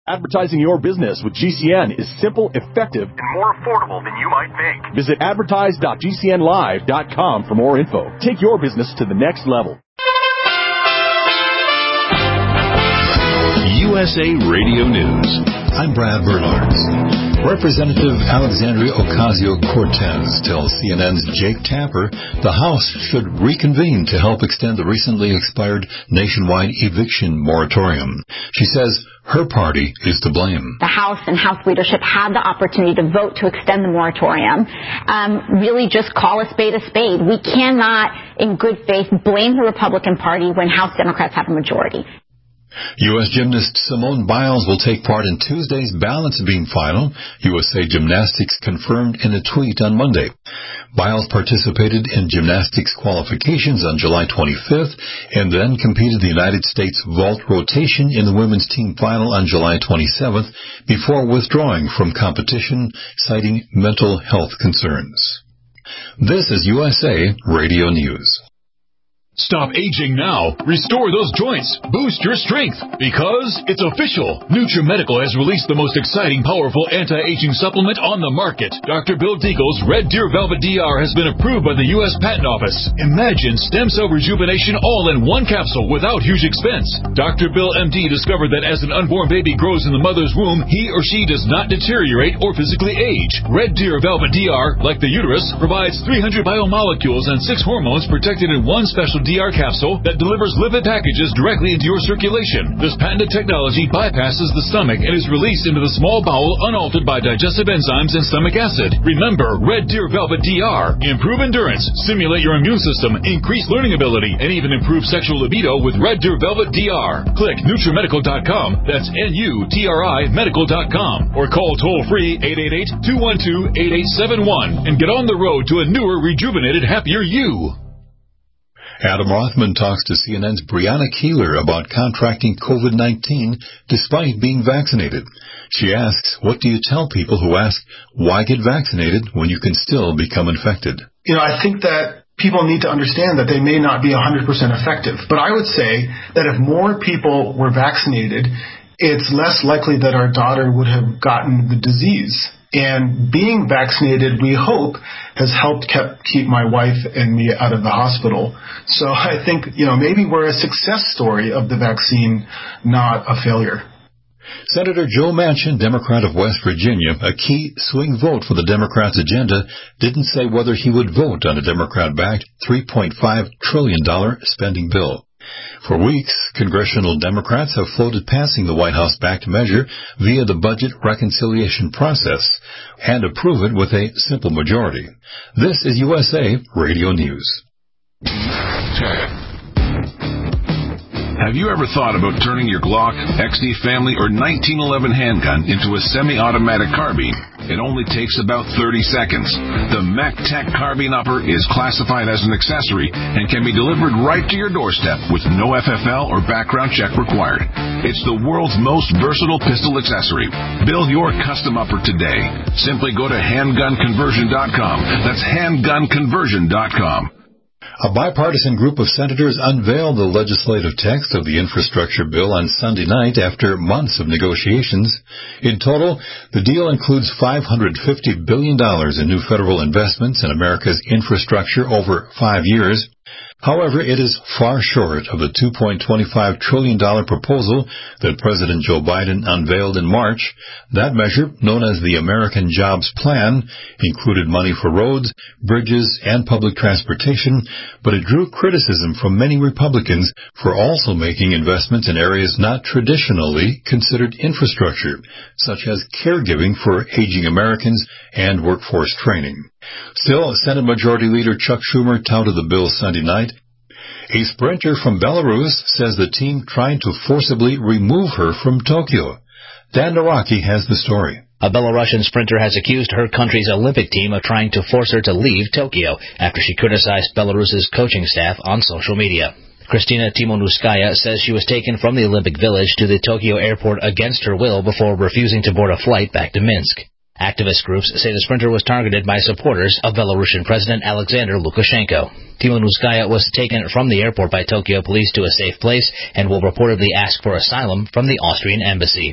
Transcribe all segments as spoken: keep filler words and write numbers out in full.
Advertising your business with G C N is simple, effective, and more affordable than you might think. Visit advertise dot g c n live dot com for more info. Take your business to the next level. U S A Radio News. I'm Brad Bernards. Representative Alexandria Ocasio-Cortez tells C N N's Jake Tapper the House should reconvene to help extend the recently expired nationwide eviction moratorium. She says her party is to blame. The House and House leadership had the opportunity to vote to extend the moratorium. Um, really just call a spade a spade. We cannot, in good faith, blame the Republican Party when House Democrats have a majority. U S gymnast Simone Biles will take part in Tuesday's balance beam final, U S A Gymnastics confirmed in a tweet on Monday. Biles participated in gymnastics qualifications on July twenty-fifth and then competed the United States vault rotation in the women's team final on July twenty-seventh before withdrawing from competition, citing mental health concerns. This is U S A Radio News. Stop aging now. Restore those joints. Boost your strength. Because it's official. NutriMedical has released the most exciting, powerful anti-aging supplement on the market. Doctor Bill Deagle's Red Deer Velvet D R has been approved by the U S Patent Office. Imagine stem cell rejuvenation all in one capsule without huge expense. Doctor Bill M D discovered that as an unborn baby grows in the mother's womb, he or she does not deteriorate or physically age. Red Deer Velvet D R, like the uterus, provides three hundred biomolecules and six hormones protected in one special D R capsule that delivers lipid packages directly into your circulation. This patented technology bypasses the stomach and is released into the small bowel unaltered by digestive enzymes and stomach acid. Remember, Red Deer Velvet D R. Improve endurance, stimulate your immune system, increase learning ability, and even improve sexual libido with Red Deer Velvet D R. Click NutriMedical dot com, that's N U T R I medical dot com, or call toll-free eight eight eight, two one two, eight eight seven one and get on the road to a newer, rejuvenated, happier you. Adam Rothman talks to C N N's Brianna Keeler about contracting COVID nineteen despite being vaccinated. She asks, what do you tell people who ask, why get vaccinated when you can still become infected? You know, I think that people need to understand that they may not be one hundred percent effective. But I would say that if more people were vaccinated, it's less likely that our daughter would have gotten the disease. And being vaccinated, we hope, has helped kept, keep my wife and me out of the hospital. So I think, you know, maybe we're a success story of the vaccine, not a failure. Senator Joe Manchin, Democrat of West Virginia, a key swing vote for the Democrats' agenda, didn't say whether he would vote on a Democrat-backed three point five trillion dollars spending bill. For weeks, congressional Democrats have floated passing the White House-backed measure via the budget reconciliation process and approve it with a simple majority. This is U S A Radio News. Have you ever thought about turning your Glock, X D Family, or nineteen eleven handgun into a semi-automatic carbine? It only takes about thirty seconds. The MacTac Carbine Upper is classified as an accessory and can be delivered right to your doorstep with no F F L or background check required. It's the world's most versatile pistol accessory. Build your custom upper today. Simply go to handgun conversion dot com. That's handgun conversion dot com. A bipartisan group of senators unveiled the legislative text of the infrastructure bill on Sunday night after months of negotiations. In total, the deal includes five hundred fifty billion dollars in new federal investments in America's infrastructure over five years. However, it is far short of the two point two five trillion dollars proposal that President Joe Biden unveiled in March. That measure, known as the American Jobs Plan, included money for roads, bridges, and public transportation, but it drew criticism from many Republicans for also making investments in areas not traditionally considered infrastructure, such as caregiving for aging Americans and workforce training. Still, Senate Majority Leader Chuck Schumer touted the bill Sunday night. A sprinter from Belarus says the team tried to forcibly remove her from Tokyo. Dan Naraki has the story. A Belarusian sprinter has accused her country's Olympic team of trying to force her to leave Tokyo after she criticized Belarus's coaching staff on social media. Kristina Timonouskaya says she was taken from the Olympic Village to the Tokyo airport against her will before refusing to board a flight back to Minsk. Activist groups say the sprinter was targeted by supporters of Belarusian President Alexander Lukashenko. Timonouskaya was taken from the airport by Tokyo police to a safe place and will reportedly ask for asylum from the Austrian embassy.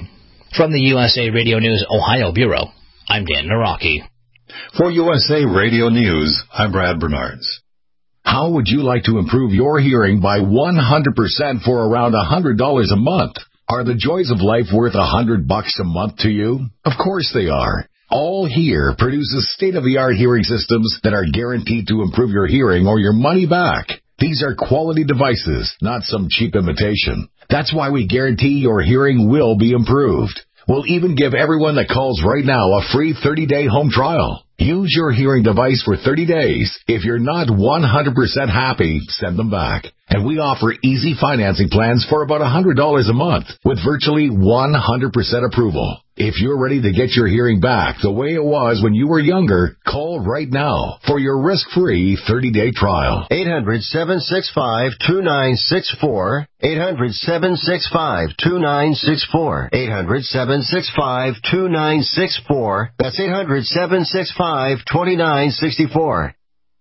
From the U S A Radio News Ohio Bureau, I'm Dan Naraki. For U S A Radio News, I'm Brad Bernards. How would you like to improve your hearing by one hundred percent for around one hundred dollars a month? Are the joys of life worth one hundred bucks a month to you? Of course they are. All Hear produces state-of-the-art hearing systems that are guaranteed to improve your hearing or your money back. These are quality devices, not some cheap imitation. That's why we guarantee your hearing will be improved. We'll even give everyone that calls right now a free thirty-day home trial. Use your hearing device for thirty days. If you're not one hundred percent happy, send them back. And we offer easy financing plans for about one hundred dollars a month with virtually one hundred percent approval. If you're ready to get your hearing back the way it was when you were younger, call right now for your risk-free thirty-day trial. eight hundred, seven six five, two nine six four. eight hundred, seven six five, two nine six four. eight hundred, seven six five, two nine six four. That's eight hundred, seven six five, two nine six four.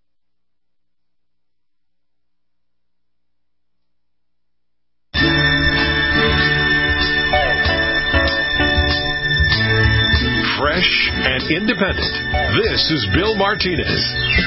Fresh and independent. This is Bill Martinez.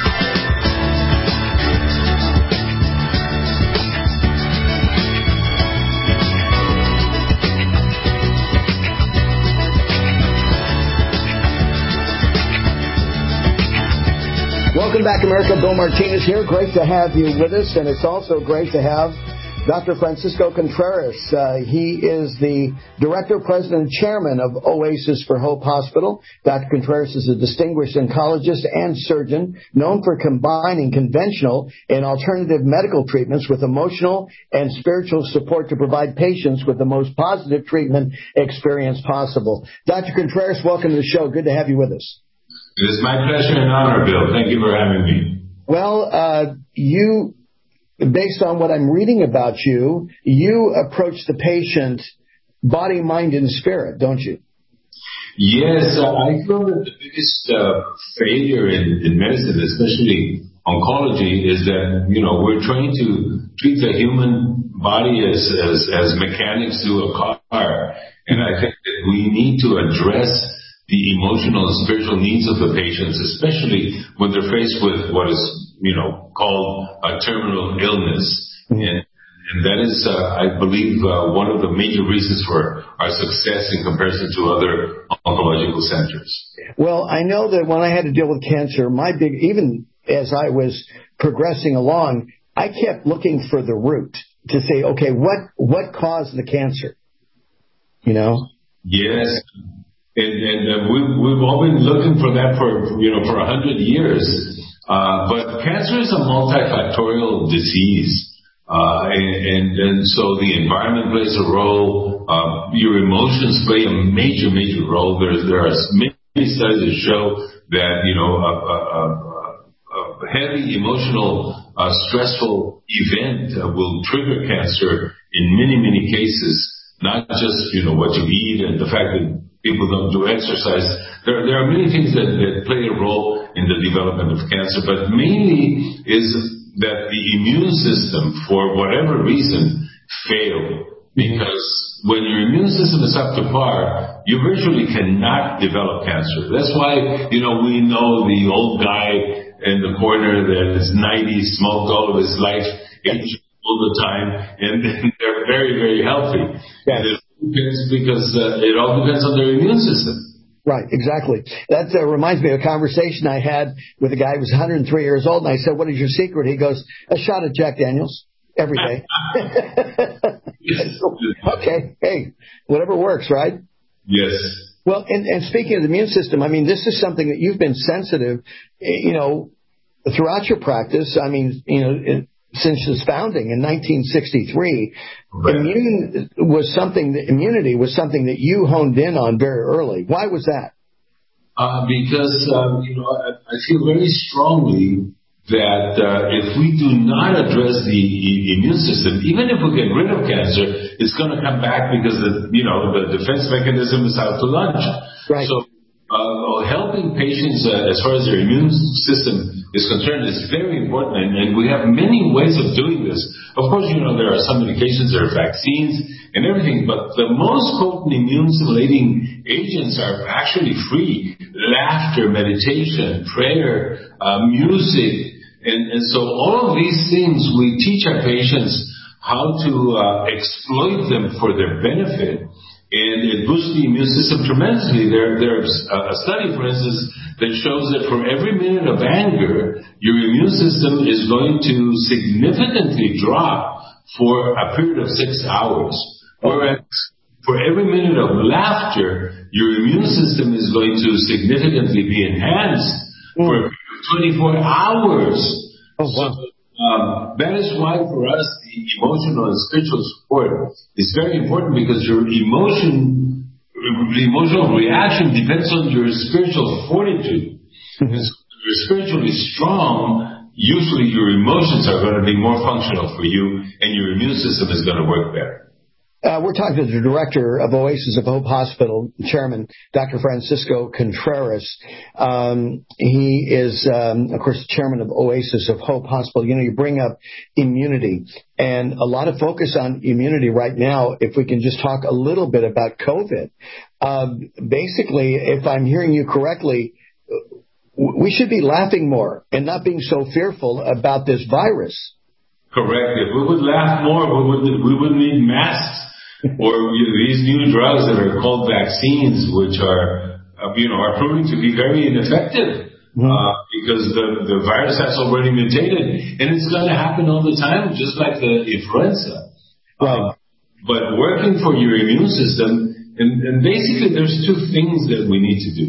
Welcome back, America. Bill Martinez here. Great to have you with us, and it's also great to have Doctor Francisco Contreras. Uh, he is the Director, President, and Chairman of Oasis for Hope Hospital. Doctor Contreras is a distinguished oncologist and surgeon known for combining conventional and alternative medical treatments with emotional and spiritual support to provide patients with the most positive treatment experience possible. Doctor Contreras, welcome to the show. Good to have you with us. It is my pleasure and honor, Bill. Thank you for having me. Well, uh, you... Based on what I'm reading about you, you approach the patient body, mind, and spirit, don't you? Yes, uh, I feel that the biggest uh, failure in, in medicine, especially oncology, is that, you know, we're trying to treat the human body as, as, as mechanics do a car. And I think that we need to address the emotional and spiritual needs of the patients, especially when they're faced with what is, you know, called a terminal illness. Mm-hmm. And, and that is, uh, I believe, uh, one of the major reasons for our success in comparison to other oncological centers. Well, I know that when I had to deal with cancer, my big, even as I was progressing along, I kept looking for the root to say, okay, what, what caused the cancer? You know? Yes. And, and uh, we've, we've all been looking for that for, you know, for a hundred years. Uh, but cancer is a multifactorial disease. Uh, and, and, and so the environment plays a role. Uh, your emotions play a major, major role. There's, there are many studies that show that, you know, a, a, a, a heavy emotional, uh, stressful event uh, will trigger cancer in many, many cases. Not just, you know, what you eat and the fact that people don't do exercise. There, there are many things that, that play a role in the development of cancer, but mainly is that the immune system, for whatever reason, failed. Because when your immune system is up to par, you virtually cannot develop cancer. That's why, you know, we know the old guy in the corner that is ninety, smoked all of his life, aged all the time, and they're very, very healthy. Yes. It's because uh, it all depends on their immune system. Right, exactly. That uh, reminds me of a conversation I had with a guy who was one hundred three years old, and I said, what is your secret? He goes, a shot of Jack Daniels every day. Okay, hey, whatever works, right? Yes. Well, and, and speaking of the immune system, I mean, this is something that you've been sensitive, you know, throughout your practice. I mean, you know, it, since its founding in nineteen sixty-three, right. immune was something that, immunity was something that you honed in on very early. Why was that? Uh, because, um, you know, I, I feel very strongly that uh, if we do not address the immune system, even if we get rid of cancer, it's going to come back because, the, you know, the defense mechanism is out to lunch. Right. So uh, helping patients uh, as far as their immune system is concerned is very important, and, and we have many ways of doing this. Of course, you know, there are some medications, there are vaccines and everything, but the most potent immune-stimulating agents are actually free. Laughter, meditation, prayer, uh, music, and, and so all of these things, we teach our patients how to uh, exploit them for their benefit, and it boosts the immune system tremendously. There, there's a study, for instance, that shows that for every minute of anger, your immune system is going to significantly drop for a period of six hours. Whereas for every minute of laughter, your immune system is going to significantly be enhanced mm. for a period of twenty-four hours. Oh, wow. So, um, that is why for us, the emotional and spiritual support is very important, because your emotion the emotional reaction depends on your spiritual fortitude. Mm-hmm. So if you're spiritually strong, usually your emotions are going to be more functional for you, and your immune system is going to work better. Uh, we're talking to the director of Oasis of Hope Hospital, Chairman Doctor Francisco Contreras. Um, he is, um, of course, chairman of Oasis of Hope Hospital. You know, you bring up immunity, and a lot of focus on immunity right now. If we can just talk a little bit about COVID. Um, basically, if I'm hearing you correctly, we should be laughing more and not being so fearful about this virus. Correct. If we would laugh more, we wouldn't, we wouldn't need masks. Or you know, these new drugs that are called vaccines, which are, uh, you know, are proving to be very ineffective mm-hmm. uh, because the, the virus has already mutated, and it's going to happen all the time, just like the influenza. Right. Uh, but working for your immune system, and, and basically there's two things that we need to do.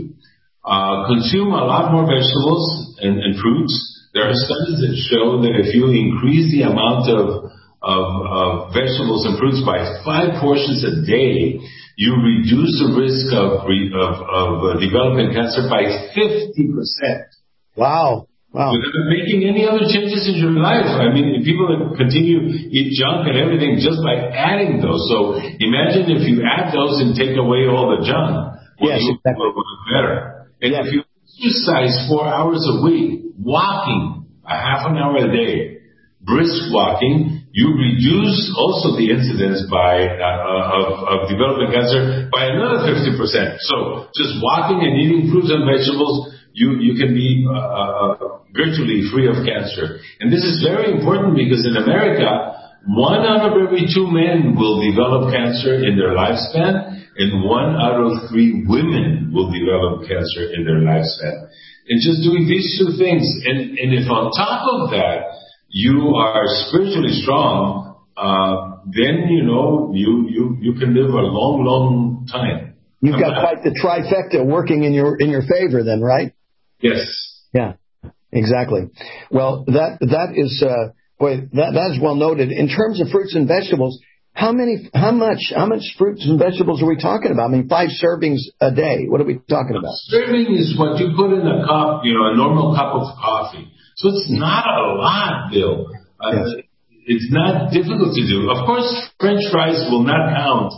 Uh, consume a lot more vegetables and, and fruits. There are studies that show that if you increase the amount of Of, of vegetables and fruits by five portions a day, you reduce the risk of of, of uh, developing cancer by fifty percent. Wow. Wow. Without making any other changes in your life. I mean, people continue to eat junk and everything just by adding those. So imagine if you add those and take away all the junk. Well, yes, you exactly. will look better. And yes. if you exercise four hours a week, walking a half an hour a day, brisk walking, you reduce also the incidence by uh, of, of developing cancer by another fifty percent. So just walking and eating fruits and vegetables, you, you can be uh, uh, virtually free of cancer. And this is very important because in America, one out of every two men will develop cancer in their lifespan, and one out of three women will develop cancer in their lifespan. And just doing these two things, and, and if on top of that, you are spiritually strong, uh, then, you know, you, you, you can live a long, long time. You've got quite the trifecta working in your, in your favor then, right? Yes. Yeah, exactly. Well, that, that is, uh, boy, that, that is well noted. In terms of fruits and vegetables, how many, how much, how much fruits and vegetables are we talking about? I mean, five servings a day. What are we talking about? A serving is what you put in a cup, you know, a normal cup of coffee. So it's not a lot, Bill. Uh, yes. It's not difficult to do. Of course, French fries will not count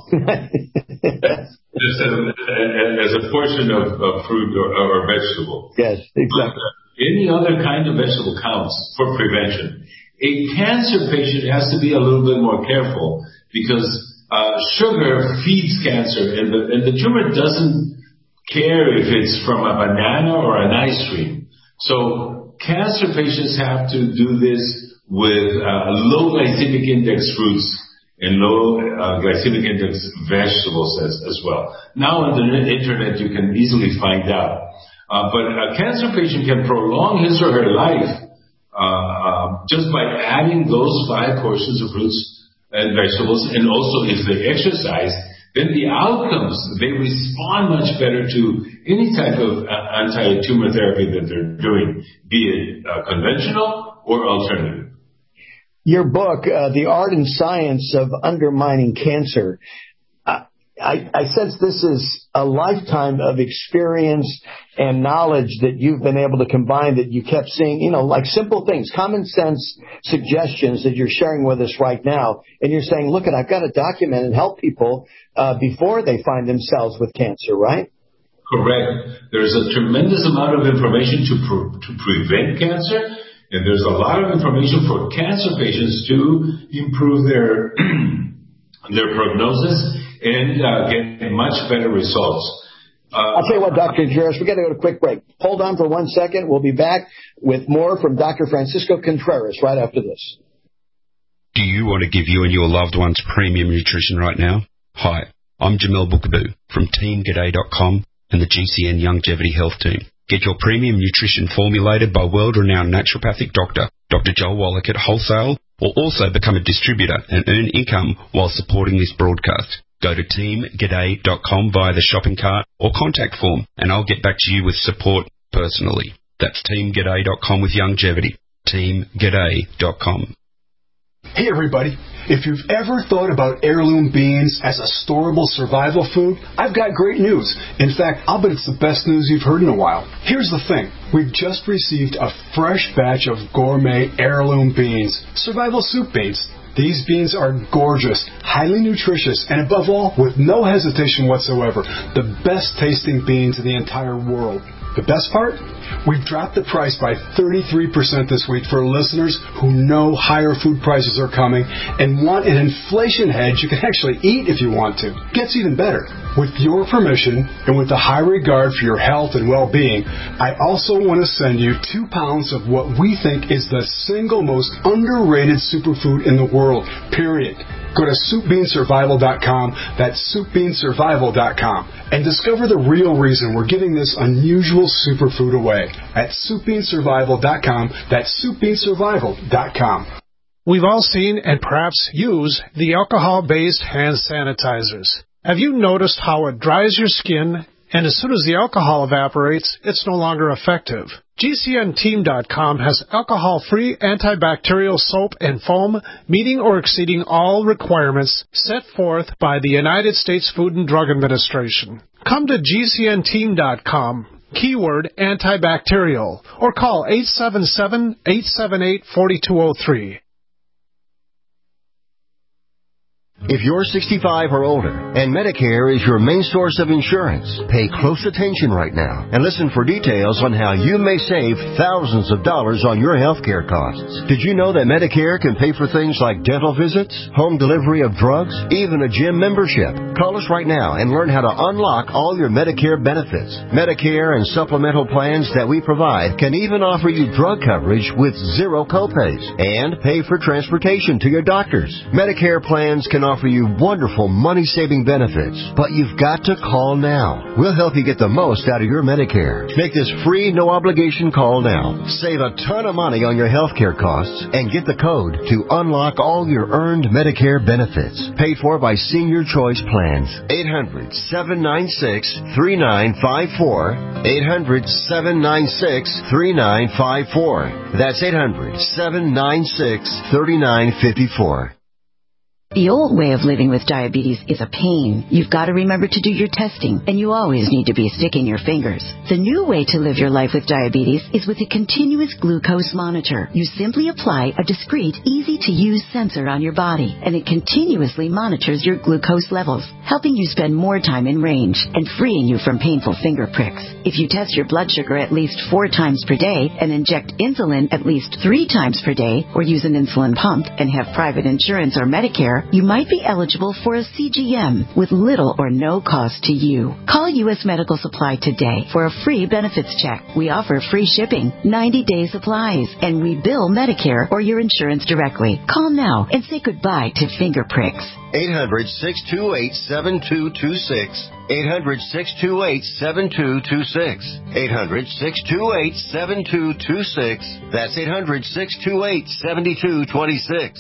as, a, as a portion of, of fruit or, or vegetable. Yes, exactly. But, uh, any other kind of vegetable counts for prevention. A cancer patient has to be a little bit more careful because uh, sugar feeds cancer, and the, and the tumor doesn't care if it's from a banana or an ice cream. So cancer patients have to do this with uh, low glycemic index fruits and low uh, glycemic index vegetables as, as well. Now on the internet you can easily find out. Uh, but a cancer patient can prolong his or her life uh, uh, just by adding those five portions of fruits and vegetables, and also if they exercise, then the outcomes, they respond much better to any type of uh, anti-tumor therapy that they're doing, be it uh, conventional or alternative. Your book, uh, The Art and Science of Undermining Cancer, uh, I, I sense this is a lifetime of experience and knowledge that you've been able to combine, that you kept seeing, you know, like simple things, common sense suggestions that you're sharing with us right now. And you're saying, look, I've got to document and help people uh, before they find themselves with cancer, right? Correct. There's a tremendous amount of information to pre- to prevent cancer, and there's a lot of information for cancer patients to improve their their prognosis and uh, get much better results. Uh, I'll tell you what, Doctor Contreras, we've got to go to a quick break. Hold on for one second. We'll be back with more from Doctor Francisco Contreras right after this. Do you want to give you and your loved ones premium nutrition right now? Hi, I'm Jamel Bookaboo from Team G'day dot com and the G C N Longevity Health Team. Get your premium nutrition formulated by world-renowned naturopathic doctor, Doctor Joel Wallach at Wholesale, or also become a distributor and earn income while supporting this broadcast. Go to Team G'day dot com via the shopping cart or contact form, and I'll get back to you with support personally. That's Team G'day dot com with Longevity. Team G'day dot com. Hey everybody, if you've ever thought about heirloom beans as a storable survival food, I've got great news. In fact, I'll bet it's the best news you've heard in a while. Here's the thing. We've just received a fresh batch of gourmet heirloom beans, survival soup beans. These beans are gorgeous, highly nutritious, and above all, with no hesitation whatsoever, the best tasting beans in the entire world. The best part? We've dropped the price by thirty-three percent this week for listeners who know higher food prices are coming and want an inflation hedge you can actually eat if you want to. Gets even better. With your permission and with a high regard for your health and well-being, I also want to send you two pounds of what we think is the single most underrated superfood in the world, period. Go to soup bean survival dot com, that's soup bean survival dot com, and discover the real reason we're giving this unusual superfood away at soup bean survival dot com, that's soup bean survival dot com. We've all seen and perhaps use the alcohol-based hand sanitizers. Have you noticed how it dries your skin, and as soon as the alcohol evaporates, it's no longer effective? G C N team dot com has alcohol-free antibacterial soap and foam meeting or exceeding all requirements set forth by the United States Food and Drug Administration. Come to G C N team dot com, keyword antibacterial, or call eight seven seven, eight seven eight, four two zero three. If you're sixty-five or older and Medicare is your main source of insurance, pay close attention right now and listen for details on how you may save thousands of dollars on your health care costs. Did you know that Medicare can pay for things like dental visits, home delivery of drugs, even a gym membership? Call us right now and learn how to unlock all your Medicare benefits. Medicare and supplemental plans that we provide can even offer you drug coverage with zero copays and pay for transportation to your doctors. Medicare plans can offer you wonderful money-saving benefits, but you've got to call now. We'll help you get the most out of your Medicare. Make this free, no-obligation call now. Save a ton of money on your health care costs and get the code to unlock all your earned Medicare benefits. Paid for by Senior Choice Plans. eight hundred, seven nine six, three nine five four. eight hundred, seven nine six, three nine five four. That's eight hundred, seven nine six, three nine five four. The old way of living with diabetes is a pain. You've got to remember to do your testing, and you always need to be sticking your fingers. The new way to live your life with diabetes is with a continuous glucose monitor. You simply apply a discreet, easy-to-use sensor on your body, and it continuously monitors your glucose levels, helping you spend more time in range and freeing you from painful finger pricks. If you test your blood sugar at least four times per day and inject insulin at least three times per day, or use an insulin pump and have private insurance or Medicare, you might be eligible for a C G M with little or no cost to you. Call U S Medical Supply today for a free benefits check. We offer free shipping, ninety-day supplies, and we bill Medicare or your insurance directly. Call now and say goodbye to finger pricks. eight hundred, six two eight, seven two two six. eight hundred, six two eight, seven two two six. eight hundred, six two eight, seven two two six. That's eight hundred, six two eight, seven two two six.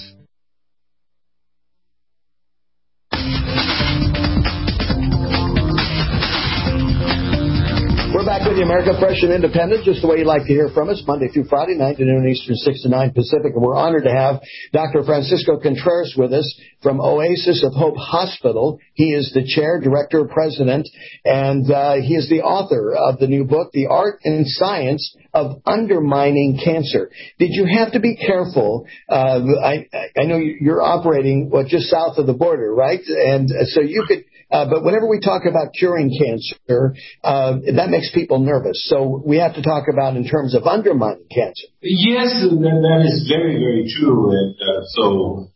We're back with you, America Fresh and Independent, just the way you like to hear from us, Monday through Friday, nine to noon Eastern, six to nine Pacific. And we're honored to have Doctor Francisco Contreras with us from Oasis of Hope Hospital. He is the chair, director, president, and uh, he is the author of the new book, The Art and Science of Undermining Cancer. Did you have to be careful? Uh, I, I know you're operating, what, just south of the border, right? And so you could... Uh, but whenever we talk about curing cancer, uh, that makes people nervous. So we have to talk about in terms of undermining cancer. Yes, that, that is very, very true. And uh, so,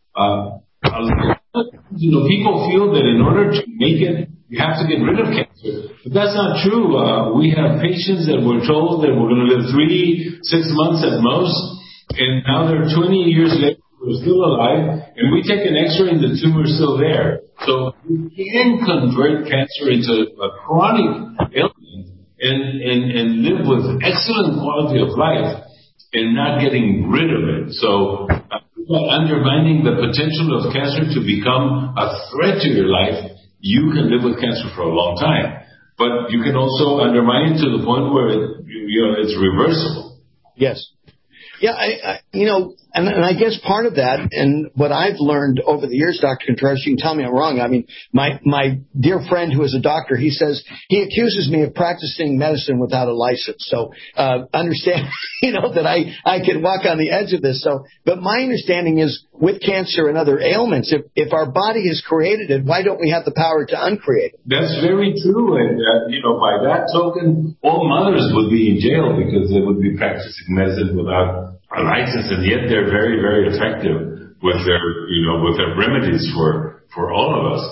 uh, you know, people feel that in order to make it, you have to get rid of cancer. But that's not true. Uh, we have patients that were told that we're going to live three, six months at most, and now they're twenty years later, we're still alive, and we take an X-ray and the tumor is still there. So you can convert cancer into a chronic ailment and, and, and live with excellent quality of life and not getting rid of it. So uh, undermining the potential of cancer to become a threat to your life, you can live with cancer for a long time. But you can also undermine it to the point where it, you know, it's reversible. Yes. Yeah, I, I, you know, and, and I guess part of that, and what I've learned over the years, Doctor Contreras, you can tell me I'm wrong. I mean, my, my dear friend who is a doctor, he says he accuses me of practicing medicine without a license. So uh, understand, you know, that I, I can walk on the edge of this. So, but my understanding is with cancer and other ailments, if, if our body has created it, why don't we have the power to uncreate it? That's very true. And, uh, you know, by that token, all mothers would be in jail because they would be practicing medicine without a license, and yet they're very, very effective with their, you know, with their remedies for, for all of us.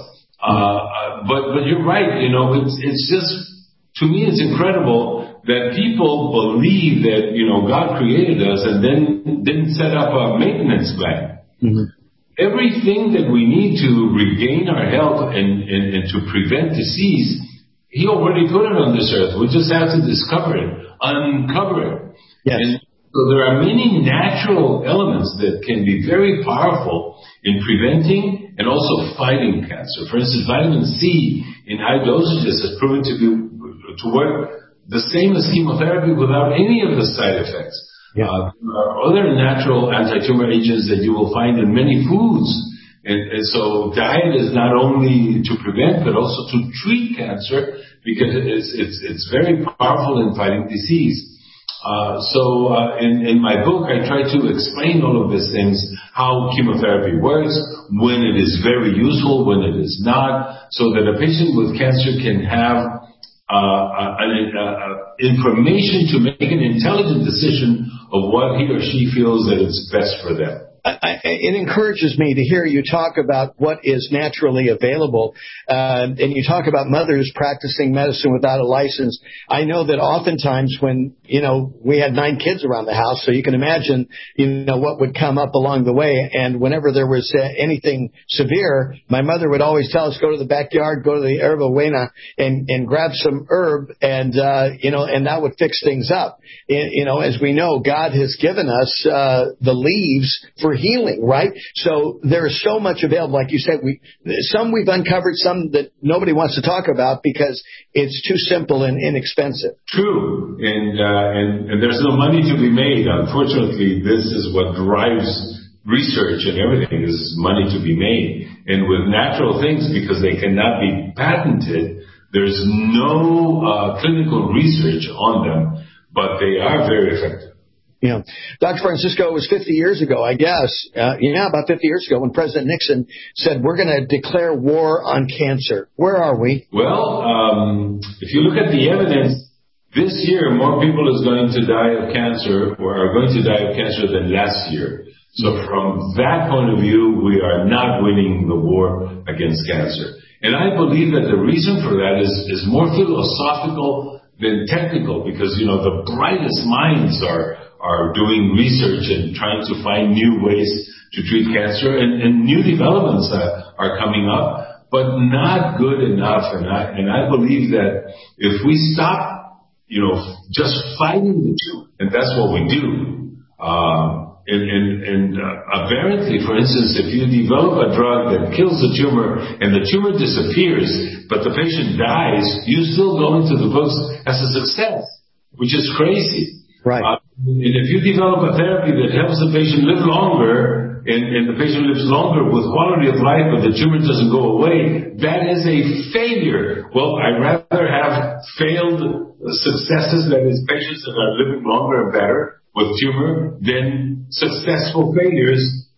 Uh, but, but you're right, you know, it's, it's just, to me, it's incredible that people believe that, you know, God created us and then didn't set up a maintenance plan. Mm-hmm. Everything that we need to regain our health and, and, and to prevent disease, He already put it on this earth. We just have to discover it, uncover it. Yes. And so there are many natural elements that can be very powerful in preventing and also fighting cancer. For instance, vitamin C in high dosages has proven to be to work the same as chemotherapy without any of the side effects. Yeah. Uh, there are other natural anti-tumor agents that you will find in many foods. And, and so diet is not only to prevent but also to treat cancer because it's, it's, it's very powerful in fighting disease. Uh, so uh, in, in my book, I try to explain all of these things, how chemotherapy works, when it is very useful, when it is not, so that a patient with cancer can have uh, uh, uh, information to make an intelligent decision of what he or she feels that it's best for them. I, it encourages me to hear you talk about what is naturally available, uh, and you talk about mothers practicing medicine without a license. I know that oftentimes when, you know, we had nine kids around the house, so you can imagine, you know, what would come up along the way. And whenever there was uh, anything severe, my mother would always tell us, go to the backyard, go to the Herba Buena and, and grab some herb, and, uh, you know, and that would fix things up. And, you know, as we know, God has given us uh, the leaves for healing, right? So there is so much available. Like you said, we some we've uncovered, some that nobody wants to talk about because it's too simple and inexpensive. True, and uh, and, and there's no money to be made. Unfortunately, this is what drives research and everything, is money to be made. And with natural things, because they cannot be patented, there's no uh, clinical research on them, but they are very effective. Yeah. Doctor Francisco, it was fifty years ago, I guess, uh, yeah, about fifty years ago when President Nixon said, we're going to declare war on cancer. Where are we? Well, um, if you look at the evidence, this year more people is going to die of cancer or are going to die of cancer than last year. So from that point of view, we are not winning the war against cancer. And I believe that the reason for that is, is more philosophical than technical, because, you know, the brightest minds are are doing research and trying to find new ways to treat cancer, and, and new developments uh, are coming up, but not good enough. And I, and I believe that if we stop, you know, just fighting the tumor, and that's what we do, um, and, and, and uh, apparently, for instance, if you develop a drug that kills the tumor and the tumor disappears, but the patient dies, you still go into the books as a success, which is crazy. Right. Uh, and if you develop a therapy that helps the patient live longer, and, and the patient lives longer with quality of life, but the tumor doesn't go away, that is a failure. Well, I'd rather have failed successes, that is, patients that are living longer and better with tumor, than successful failures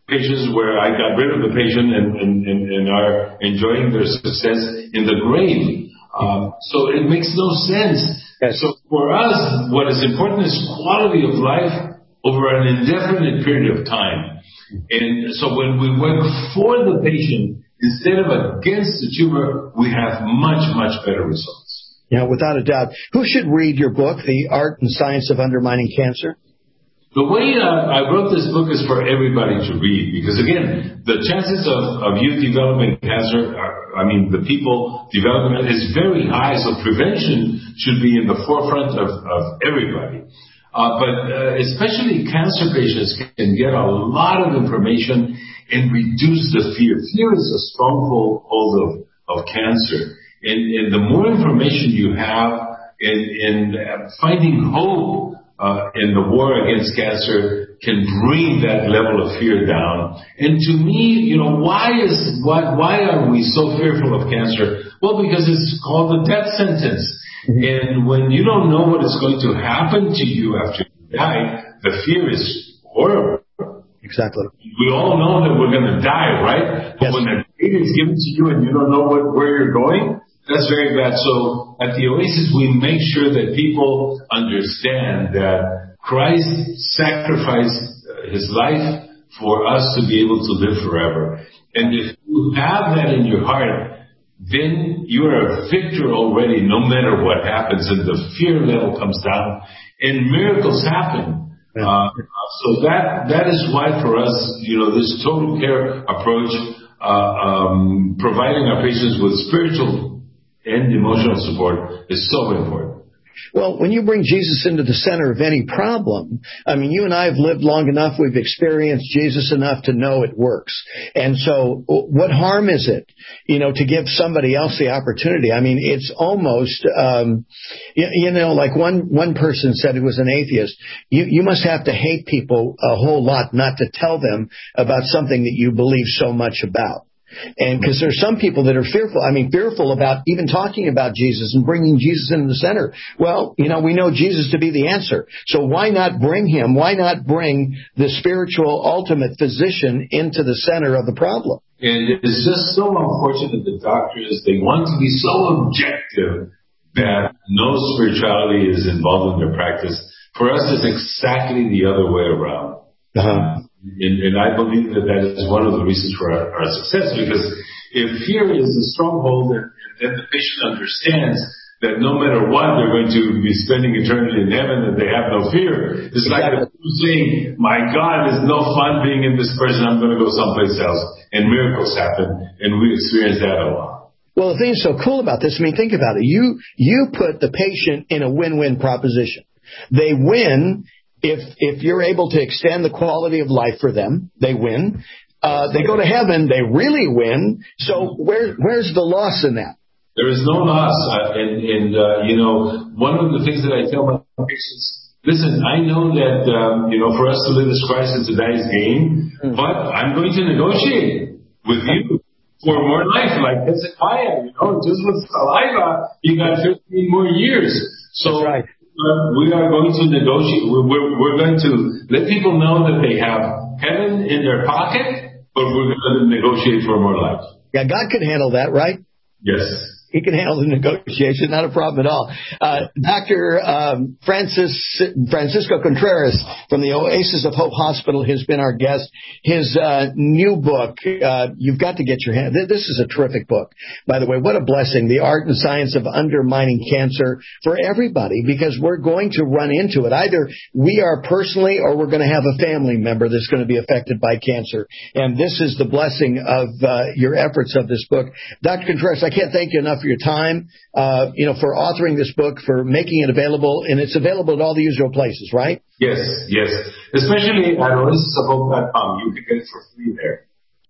patients where I got rid of the patient and, and, and, and are enjoying their success in the grave. Um, so it makes no sense. Yes. So for us, what is important is quality of life over an indefinite period of time. And so when we work for the patient instead of against the tumor, we have much, much better results. Yeah, without a doubt. Who should read your book, The Art and Science of Undermining Cancer? The way uh, I wrote this book is for everybody to read, because again, the chances of, of you developing cancer, are, I mean, the people developing it is very high, so prevention should be in the forefront of, of everybody. Uh, but uh, especially cancer patients can get a lot of information and reduce the fear. Fear is a stronghold of, of cancer. And, and the more information you have in, in finding hope Uh, in the war against cancer can bring that level of fear down. And to me, you know, why is why why are we so fearful of cancer? Well, because it's called the death sentence. Mm-hmm. And when you don't know what is going to happen to you after you die, the fear is horrible. Exactly. We all know that we're going to die, right? But yes. When the date is given to you and you don't know what, where you're going, that's very bad. So at the Oasis, we make sure that people understand that Christ sacrificed his life for us to be able to live forever. And if you have that in your heart, then you're a victor already, no matter what happens, and the fear level comes down, and miracles happen. Uh, so that that is why for us, you know, this total care approach, uh, um, providing our patients with spiritual and emotional support is so important. Well, when you bring Jesus into the center of any problem, I mean, you and I have lived long enough, we've experienced Jesus enough to know it works. And so what harm is it, you know, to give somebody else the opportunity? I mean, it's almost, um, you, you know, like one, one person said, who was an atheist, you, you must have to hate people a whole lot not to tell them about something that you believe so much about. And because there's some people that are fearful, I mean, fearful about even talking about Jesus and bringing Jesus into the center. Well, you know, we know Jesus to be the answer. So why not bring him? Why not bring the spiritual ultimate physician into the center of the problem? And it's just so unfortunate that doctors, they want to be so objective that no spirituality is involved in their practice. For us, it's exactly the other way around. Uh-huh. And, and I believe that that is one of the reasons for our, our success, because if fear is a stronghold, and, and then the patient understands that no matter what, they're going to be spending eternity in heaven, that they have no fear. It's exactly. Like saying, my God, it's no fun being in this person, I'm going to go someplace else. And miracles happen, and we experience that a lot. Well, the thing that's so cool about this, I mean, think about it. You, you put the patient in a win-win proposition. They win. If if you're able to extend the quality of life for them, they win. Uh, they go to heaven, they really win. So where where's the loss in that? There is no loss. Uh, and, and uh, you know, one of the things that I tell my patients, listen, I know that, um, you know, for us to live as Christ and to die is gain, mm. but I'm going to negotiate with you for more life, like Hezekiah, you know, just with saliva, you got fifteen more years. So. That's right. We are going to negotiate. We're, we're going to let people know that they have heaven in their pocket, but we're going to negotiate for more life. Yeah, God can handle that, right? Yes. He can handle the negotiation, not a problem at all. Uh, Doctor Um, Francis, Francisco Contreras from the Oasis of Hope Hospital has been our guest. His uh, new book, uh, you've got to get your hand. This is a terrific book, by the way. What a blessing, The Art and Science of Undermining Cancer, for everybody, because we're going to run into it. Either we are personally, or we're going to have a family member that's going to be affected by cancer. And this is the blessing of uh, your efforts of this book. Doctor Contreras, I can't thank you enough for your time, uh, you know, for authoring this book, for making it available, and it's available at all the usual places, right? Yes, yes. Especially at oasis of hope dot com. You can get it for free there.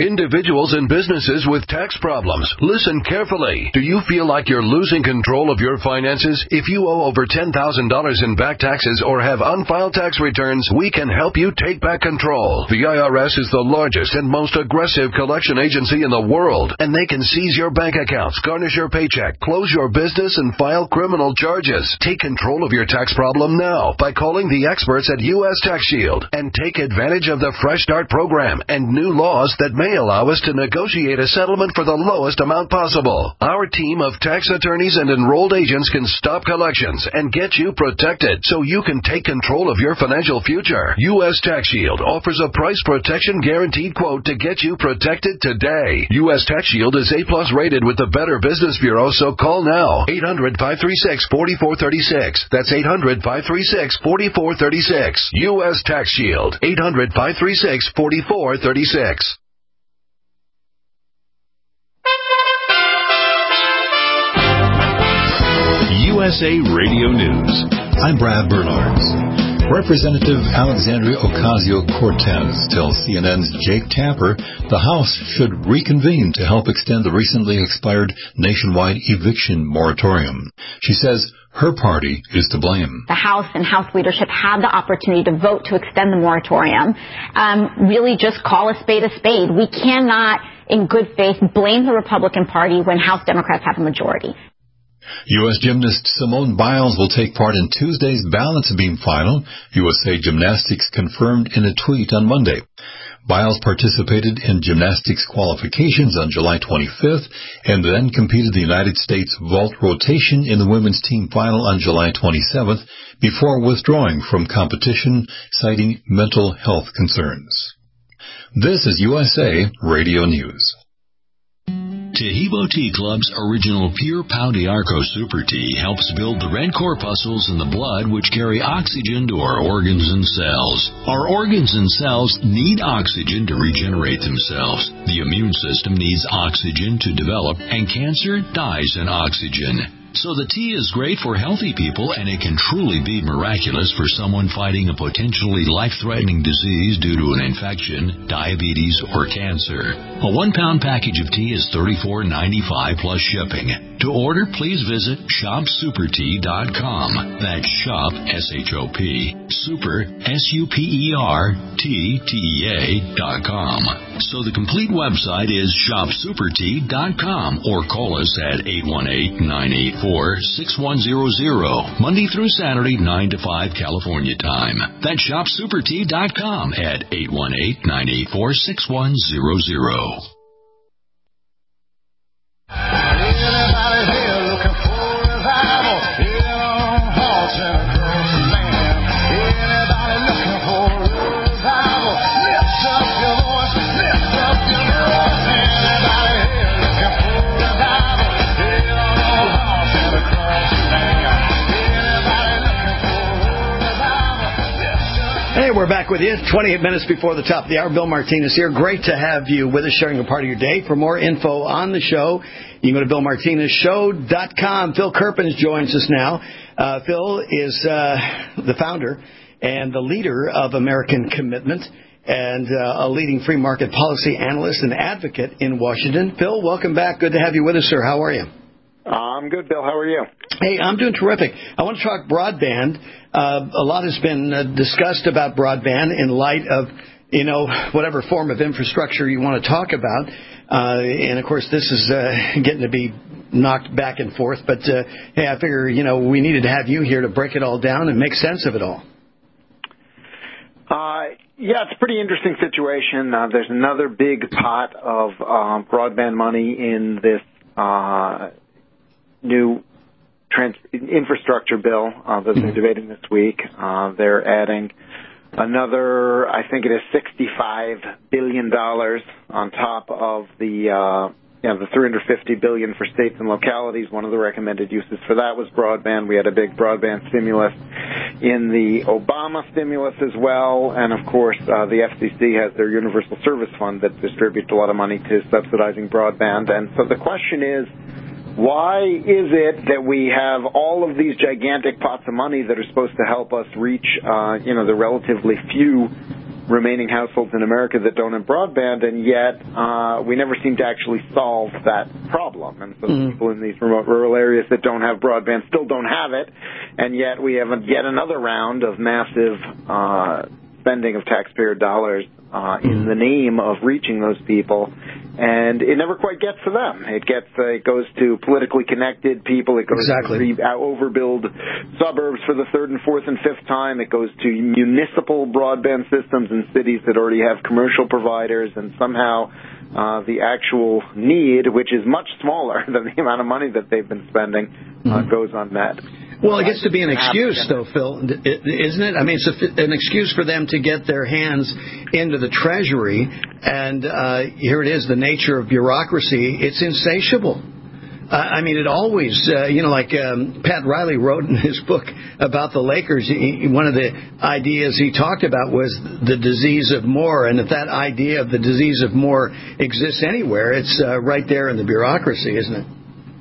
Individuals and businesses with tax problems, listen carefully. Do you feel like you're losing control of your finances? If you owe over ten thousand dollars in back taxes or have unfiled tax returns, we can help you take back control. The I R S is the largest and most aggressive collection agency in the world, and they can seize your bank accounts, garnish your paycheck, close your business, and file criminal charges. Take control of your tax problem now by calling the experts at U S Tax Shield and take advantage of the Fresh Start program and new laws that may allow us to negotiate a settlement for the lowest amount possible. Our team of tax attorneys and enrolled agents can stop collections and get you protected so you can take control of your financial future. U S Tax Shield offers a price protection guaranteed quote to get you protected today. U S Tax Shield is A plus rated with the Better Business Bureau, so call now. eight hundred, five three six, four four three six. That's eight hundred, five three six, four four three six. U S Tax Shield. eight hundred, five three six, four four three six. U S A Radio News. I'm Brad Bernards. Representative Alexandria Ocasio-Cortez tells C N N's Jake Tapper the House should reconvene to help extend the recently expired nationwide eviction moratorium. She says her party is to blame. The House and House leadership had the opportunity to vote to extend the moratorium. Um, really just call a spade a spade. We cannot, in good faith, blame the Republican Party when House Democrats have a majority. U S gymnast Simone Biles will take part in Tuesday's balance beam final, U S A Gymnastics confirmed in a tweet on Monday. Biles participated in gymnastics qualifications on July twenty-fifth and then competed the United States vault rotation in the women's team final on July twenty-seventh before withdrawing from competition, citing mental health concerns. This is U S A Radio News. Tahibo Tea Club's original Pure Pau d'Arco Super Tea helps build the red corpuscles in the blood which carry oxygen to our organs and cells. Our organs and cells need oxygen to regenerate themselves. The immune system needs oxygen to develop, and cancer dies in oxygen. So the tea is great for healthy people, and it can truly be miraculous for someone fighting a potentially life-threatening disease due to an infection, diabetes, or cancer. A one-pound package of tea is thirty-four ninety-five plus shipping. To order, please visit shop super tea dot com. That's shop, S H O P, super, S U P E R, T, T E A dot com. So the complete website is shop super tea dot com, or call us at eight one eight, nine eight four, six one zero zero, Monday through Saturday, nine to five California time. That's shop super tea dot com at eight one eight, nine eight four, six one zero zero. Hey, we're back with you. twenty-eight minutes before the top of the hour. Bill Martinez here. Great to have you with us, sharing a part of your day. For more info on the show, you can go to bill martinez show dot com. Phil Kerpens joins us now. Uh, Phil is uh, the founder and the leader of American Commitment, and uh, a leading free market policy analyst and advocate in Washington. Phil, welcome back. Good to have you with us, sir. How are you? I'm good, Bill. How are you? Hey, I'm doing terrific. I want to talk broadband. Uh, a lot has been uh, discussed about broadband in light of, you know, whatever form of infrastructure you want to talk about. Uh, and, of course, this is uh, getting to be knocked back and forth. But, uh, hey, I figure, you know, we needed to have you here to break it all down and make sense of it all. Uh, yeah, it's a pretty interesting situation. Uh, there's another big pot of uh, broadband money in this uh new trans- infrastructure bill uh, that they're debating this week. Uh, they're adding another, I think it is sixty-five billion dollars on top of the, uh, you know, the three hundred fifty billion dollars for states and localities. One of the recommended uses for that was broadband. We had a big broadband stimulus in the Obama stimulus as well. And, of course, uh, the F C C has their Universal Service Fund that distributes a lot of money to subsidizing broadband. And so the question is, why is it that we have all of these gigantic pots of money that are supposed to help us reach, uh, you know, the relatively few remaining households in America that don't have broadband, and yet uh, we never seem to actually solve that problem. And so mm-hmm. people in these remote rural areas that don't have broadband still don't have it, and yet we have a, yet another round of massive uh, spending of taxpayer dollars uh, mm-hmm. in the name of reaching those people. And it never quite gets to them. It gets, uh, it goes to politically connected people. It goes exactly. to re- overbuild suburbs for the third and fourth and fifth time. It goes to municipal broadband systems in cities that already have commercial providers, and somehow uh, the actual need, which is much smaller than the amount of money that they've been spending, uh, mm-hmm. goes unmet. Well, it gets to be an excuse, though, Phil, isn't it? I mean, it's a, an excuse for them to get their hands into the Treasury, and uh, here it is, the nature of bureaucracy. It's insatiable. Uh, I mean, it always, uh, you know, like um, Pat Riley wrote in his book about the Lakers, he, one of the ideas he talked about was the disease of more, and if that idea of the disease of more exists anywhere, it's uh, right there in the bureaucracy, isn't it?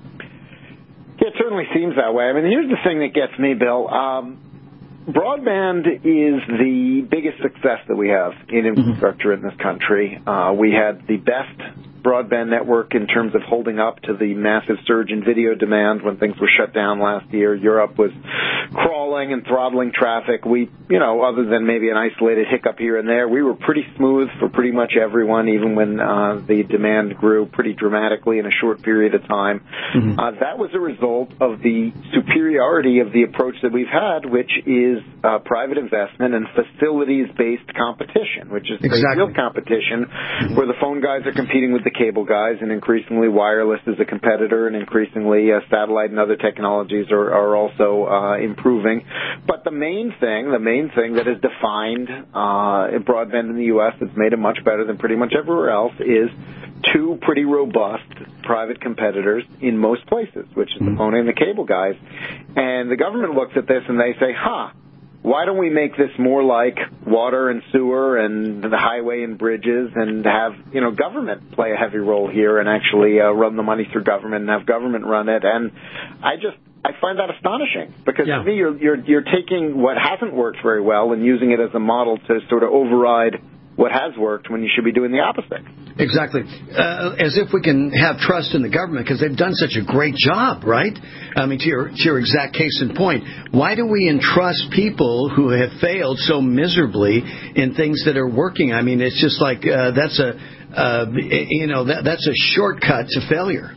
It certainly seems that way. I mean, here's the thing that gets me, Bill. Um, broadband is the biggest success that we have in infrastructure mm-hmm. in this country. Uh, we had the best broadband network in terms of holding up to the massive surge in video demand when things were shut down last year. Europe was crawling and throttling traffic. We, you know, other than maybe an isolated hiccup here and there, we were pretty smooth for pretty much everyone, even when uh, the demand grew pretty dramatically in a short period of time. Mm-hmm. Uh, that was a result of the superiority of the approach that we've had, which is uh, private investment and facilities-based competition, which is exactly. real competition mm-hmm. where the phone guys are competing with the cable guys, and increasingly wireless is a competitor, and increasingly uh, satellite and other technologies are, are also uh, improving. But the main thing, the main thing that has defined uh, broadband in the U S that's made it much better than pretty much everywhere else is two pretty robust private competitors in most places, which is mm-hmm. the phone and the cable guys. And the government looks at this and they say, huh, why don't we make this more like water and sewer and the highway and bridges, and have, you know, government play a heavy role here and actually uh, run the money through government and have government run it? And I just, I find that astonishing, because yeah. to me you're, you're, you're taking what hasn't worked very well and using it as a model to sort of override what has worked when you should be doing the opposite. Exactly. Uh, as if we can have trust in the government, because they've done such a great job, right? I mean, to your, to your exact case in point, why do we entrust people who have failed so miserably in things that are working? I mean, it's just like uh, that's a, uh, you know, that, that's a shortcut to failure.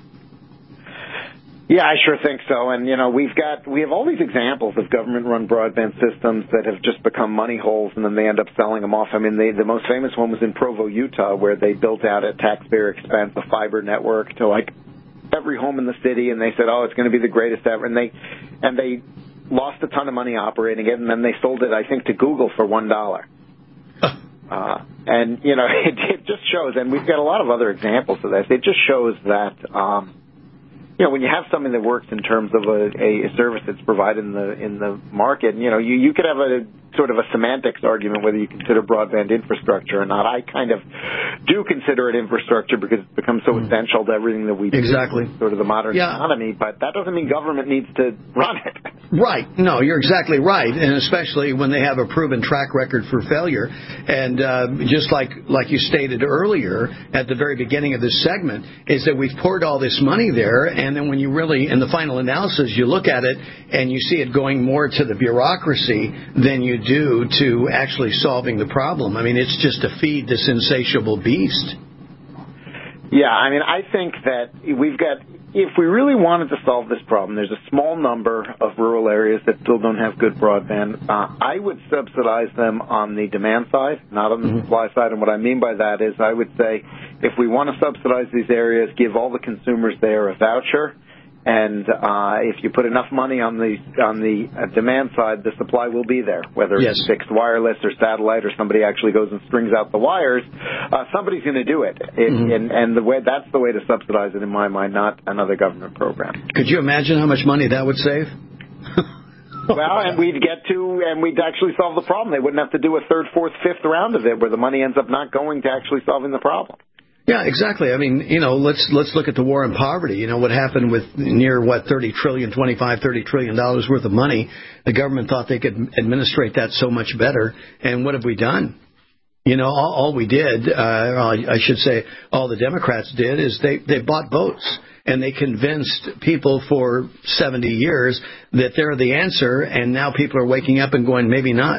Yeah, I sure think so. And, you know, we've got, we have all these examples of government-run broadband systems that have just become money holes, and then they end up selling them off. I mean, they, the most famous one was in Provo, Utah, where they built out at taxpayer expense a fiber network to, like, every home in the city, and they said, oh, it's going to be the greatest ever. And they, and they lost a ton of money operating it, and then they sold it, I think, to Google for one dollar. Uh, and, you know, it, it just shows, and we've got a lot of other examples of this, it just shows that, um, you know, when you have something that works in terms of a, a service that's provided in the in the market, you know, you, you could have a sort of a semantics argument whether you consider broadband infrastructure or not. I kind of do consider it infrastructure because it's become so mm. essential to everything that we do. Exactly. Sort of the modern yeah. economy, but that doesn't mean government needs to run it. Right. No, you're exactly right, and especially when they have a proven track record for failure. And uh, just like like you stated earlier at the very beginning of this segment, is that we've poured all this money there, and then when you really, in the final analysis, you look at it and you see it going more to the bureaucracy than you do to actually solving the problem. I mean, it's just to feed this insatiable beast. Yeah, I mean, I think that we've got, if we really wanted to solve this problem, there's a small number of rural areas that still don't have good broadband. Uh, I would subsidize them on the demand side, not on the mm-hmm. supply side. And what I mean by that is I would say if we want to subsidize these areas, give all the consumers there a voucher. And uh, if you put enough money on the on the uh, demand side, the supply will be there. Whether yes. it's fixed wireless or satellite, or somebody actually goes and strings out the wires, uh, somebody's going to do it. it mm-hmm. And, and the way that's the way to subsidize it, in my mind, not another government program. Could you imagine how much money that would save? Well, and we'd get to, and we'd actually solve the problem. They wouldn't have to do a third, fourth, fifth round of it, where the money ends up not going to actually solving the problem. Yeah, exactly. I mean, you know, let's let's look at the war on poverty. You know, what happened with near, what, thirty trillion dollars, twenty-five, thirty trillion dollars worth of money. The government thought they could administrate that so much better. And what have we done? You know, all, all we did, uh, I should say, all the Democrats did is they, they bought votes. And they convinced people for seventy years that they're the answer, and now people are waking up and going, maybe not.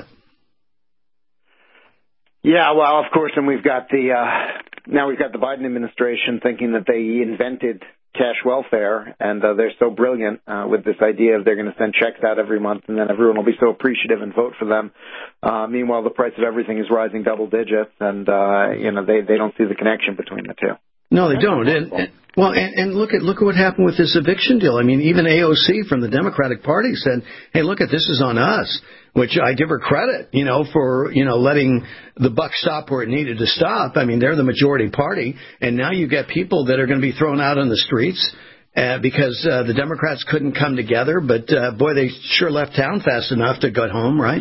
Yeah, well, of course, and we've got the uh, now we've got the Biden administration thinking that they invented cash welfare, and uh, they're so brilliant uh, with this idea of they're going to send checks out every month, and then everyone will be so appreciative and vote for them. Uh, meanwhile, the price of everything is rising double digits, and uh, you know they they don't see the connection between the two. No, they don't. And, and, well, and, and look at look at what happened with this eviction deal. I mean, even A O C from the Democratic Party said, "Hey, look at this is on us," which I give her credit, you know, for you know letting the buck stop where it needed to stop. I mean, they're the majority party, and now you get people that are going to be thrown out on the streets uh, because uh, the Democrats couldn't come together. But uh, boy, they sure left town fast enough to get home, right?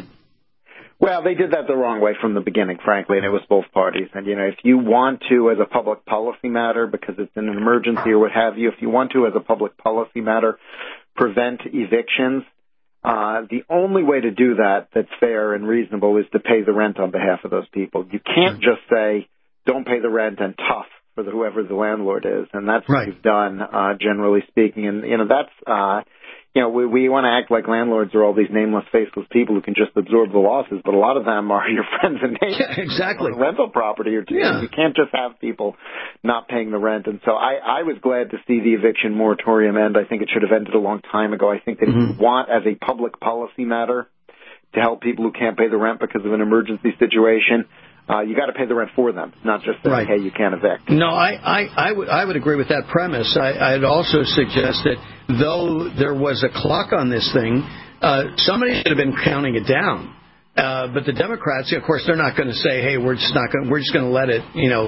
Well, they did that the wrong way from the beginning, frankly, and it was both parties. And, you know, if you want to, as a public policy matter, because it's an emergency or what have you, if you want to, as a public policy matter, prevent evictions, uh, the only way to do that that's fair and reasonable is to pay the rent on behalf of those people. You can't just say, don't pay the rent and tough for the, whoever the landlord is. And that's what right. we've done, uh, generally speaking. And, you know, that's... Uh, You know, we, we want to act like landlords are all these nameless, faceless people who can just absorb the losses, but a lot of them are your friends and neighbors. Yeah, exactly. On a rental property or two. Yeah. You can't just have people not paying the rent. And so I, I was glad to see the eviction moratorium end. I think it should have ended a long time ago. I think that mm-hmm. if you want, as a public policy matter, to help people who can't pay the rent because of an emergency situation, Uh, you got to pay the rent for them, not just say, right. hey, you can't evict. No, I, I, I, would, I would agree with that premise. I, I'd also suggest that though there was a clock on this thing, uh, somebody should have been counting it down. Uh, but the Democrats, of course, they're not going to say, hey, we're just not going, we're just going to let it, you know,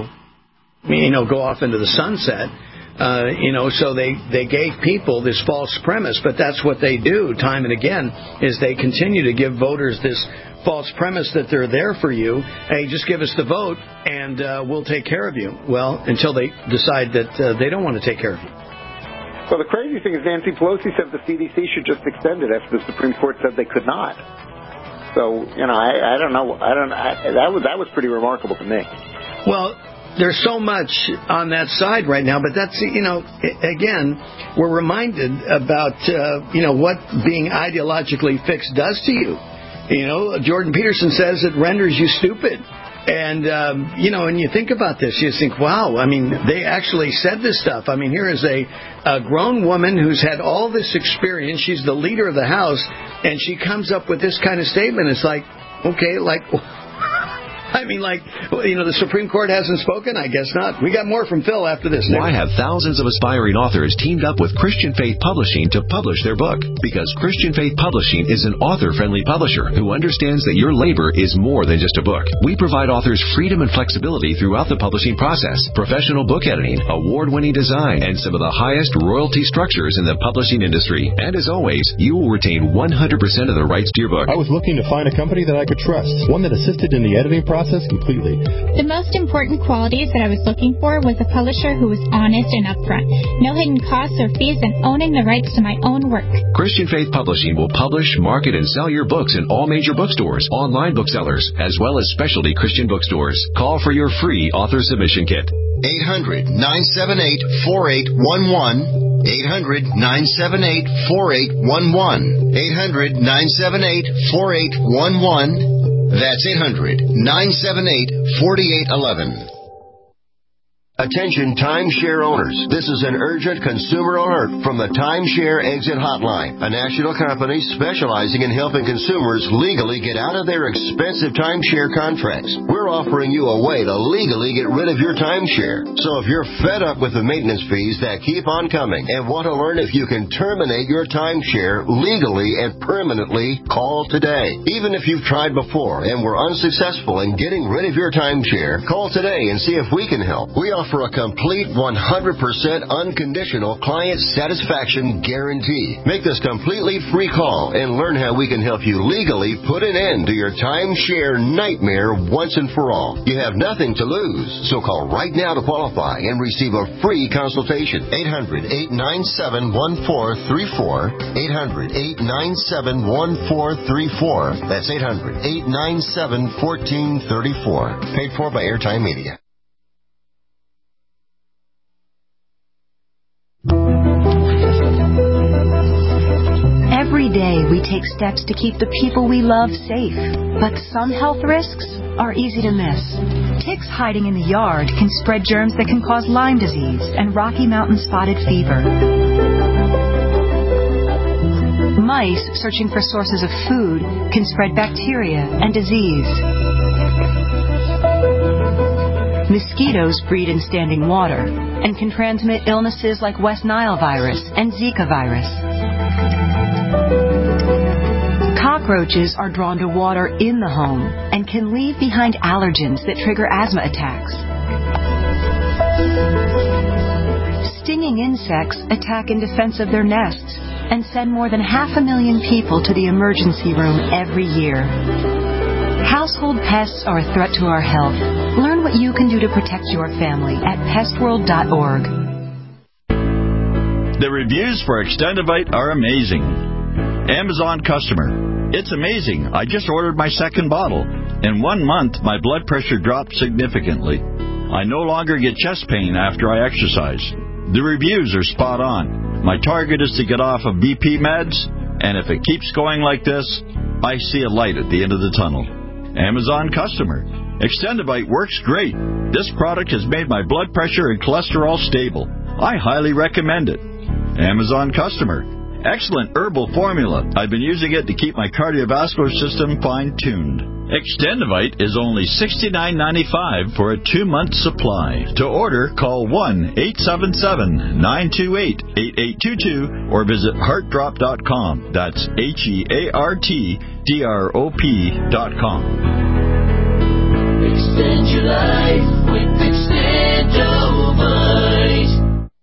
you know, go off into the sunset. Uh, you know, so they, they gave people this false premise, but that's what they do time and again, is they continue to give voters this false premise that they're there for you. Hey, just give us the vote and uh, we'll take care of you. Well, until they decide that uh, they don't want to take care of you. Well, the crazy thing is Nancy Pelosi said the C D C should just extend it after the Supreme Court said they could not. So, you know, I, I don't know. I don't. I, that was that was pretty remarkable to me. Well, there's so much on that side right now, but that's, you know, again, we're reminded about, uh, you know, what being ideologically fixed does to you. You know, Jordan Peterson says it renders you stupid. And, um, you know, when you think about this, you think, wow, I mean, they actually said this stuff. I mean, here is a, a grown woman who's had all this experience. She's the leader of the House, and she comes up with this kind of statement. It's like, okay, like... I mean, like, you know, the Supreme Court hasn't spoken? I guess not. We got more from Phil after this. Why have thousands of aspiring authors teamed up with Christian Faith Publishing to publish their book? Because Christian Faith Publishing is an author-friendly publisher who understands that your labor is more than just a book. We provide authors freedom and flexibility throughout the publishing process, professional book editing, award-winning design, and some of the highest royalty structures in the publishing industry. And as always, you will retain one hundred percent of the rights to your book. I was looking to find a company that I could trust, one that assisted in the editing process process completely. The most important qualities that I was looking for was a publisher who was honest and upfront, no hidden costs or fees, and owning the rights to my own work. Christian Faith Publishing will publish, market, and sell your books in all major bookstores, online booksellers, as well as specialty Christian bookstores. Call for your free author submission kit. eight hundred, nine seven eight, four eight one one. eight hundred, nine seven eight, four eight one one. eight hundred, nine seven eight, four eight one one. That's eight hundred, nine seven eight, four eight one one. Attention timeshare owners. This is an urgent consumer alert from the Timeshare Exit Hotline, a national company specializing in helping consumers legally get out of their expensive timeshare contracts. We're offering you a way to legally get rid of your timeshare. So if you're fed up with the maintenance fees that keep on coming and want to learn if you can terminate your timeshare legally and permanently, call today. Even if you've tried before and were unsuccessful in getting rid of your timeshare, call today and see if we can help. We offer offer a complete one hundred percent unconditional client satisfaction guarantee. Make this completely free call and learn how we can help you legally put an end to your timeshare nightmare once and for all. You have nothing to lose, so call right now to qualify and receive a free consultation. eight hundred, eight nine seven, one four three four. eight hundred, eight nine seven, one four three four. That's eight hundred, eight nine seven, one four three four. Paid for by Airtime Media. Every day we take steps to keep the people we love safe, but some health risks are easy to miss. Ticks hiding in the yard can spread germs that can cause Lyme disease and Rocky Mountain spotted fever. Mice searching for sources of food can spread bacteria and disease. Mosquitoes breed in standing water and can transmit illnesses like West Nile virus and Zika virus. Cockroaches are drawn to water in the home and can leave behind allergens that trigger asthma attacks. Stinging insects attack in defense of their nests and send more than half a million people to the emergency room every year. Household pests are a threat to our health. Learn what you can do to protect your family at pest world dot org. The reviews for Extendivite are amazing. Amazon customer. It's amazing. I just ordered my second bottle. In one month, my blood pressure dropped significantly. I no longer get chest pain after I exercise. The reviews are spot on. My target is to get off of B P meds, and if it keeps going like this, I see a light at the end of the tunnel. Amazon customer. Extendivite works great. This product has made my blood pressure and cholesterol stable. I highly recommend it. Amazon customer. Excellent herbal formula. I've been using it to keep my cardiovascular system fine-tuned. Extendivite is only sixty-nine ninety-five for a two-month supply. To order, call one eight seven seven, nine two eight, eight eight two two or visit heart drop dot com. That's H E A R T D R O P dot com. Extend your life with Extendivite.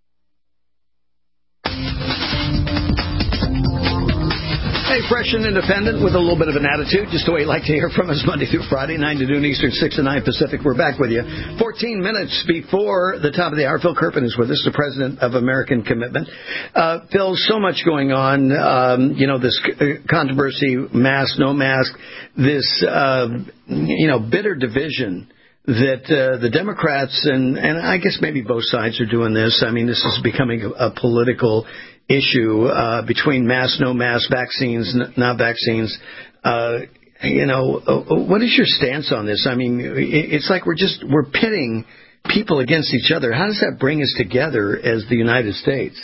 Hey, fresh and independent with a little bit of an attitude, just the way you like to hear from us Monday through Friday, nine to noon Eastern, six to nine Pacific. We're back with you. fourteen minutes before the top of the hour, Phil Kerpen is with us, the president of American Commitment. Uh, Phil, so much going on, um, you know, this controversy, mask, no mask, this, uh, you know, bitter division that uh, the Democrats and, and I guess maybe both sides are doing this. I mean, this is becoming a, a political issue uh, between mask, no mask, vaccines, n- not vaccines. Uh, you know, uh, what is your stance on this? I mean, it's like we're just we're pitting people against each other. How does that bring us together as the United States?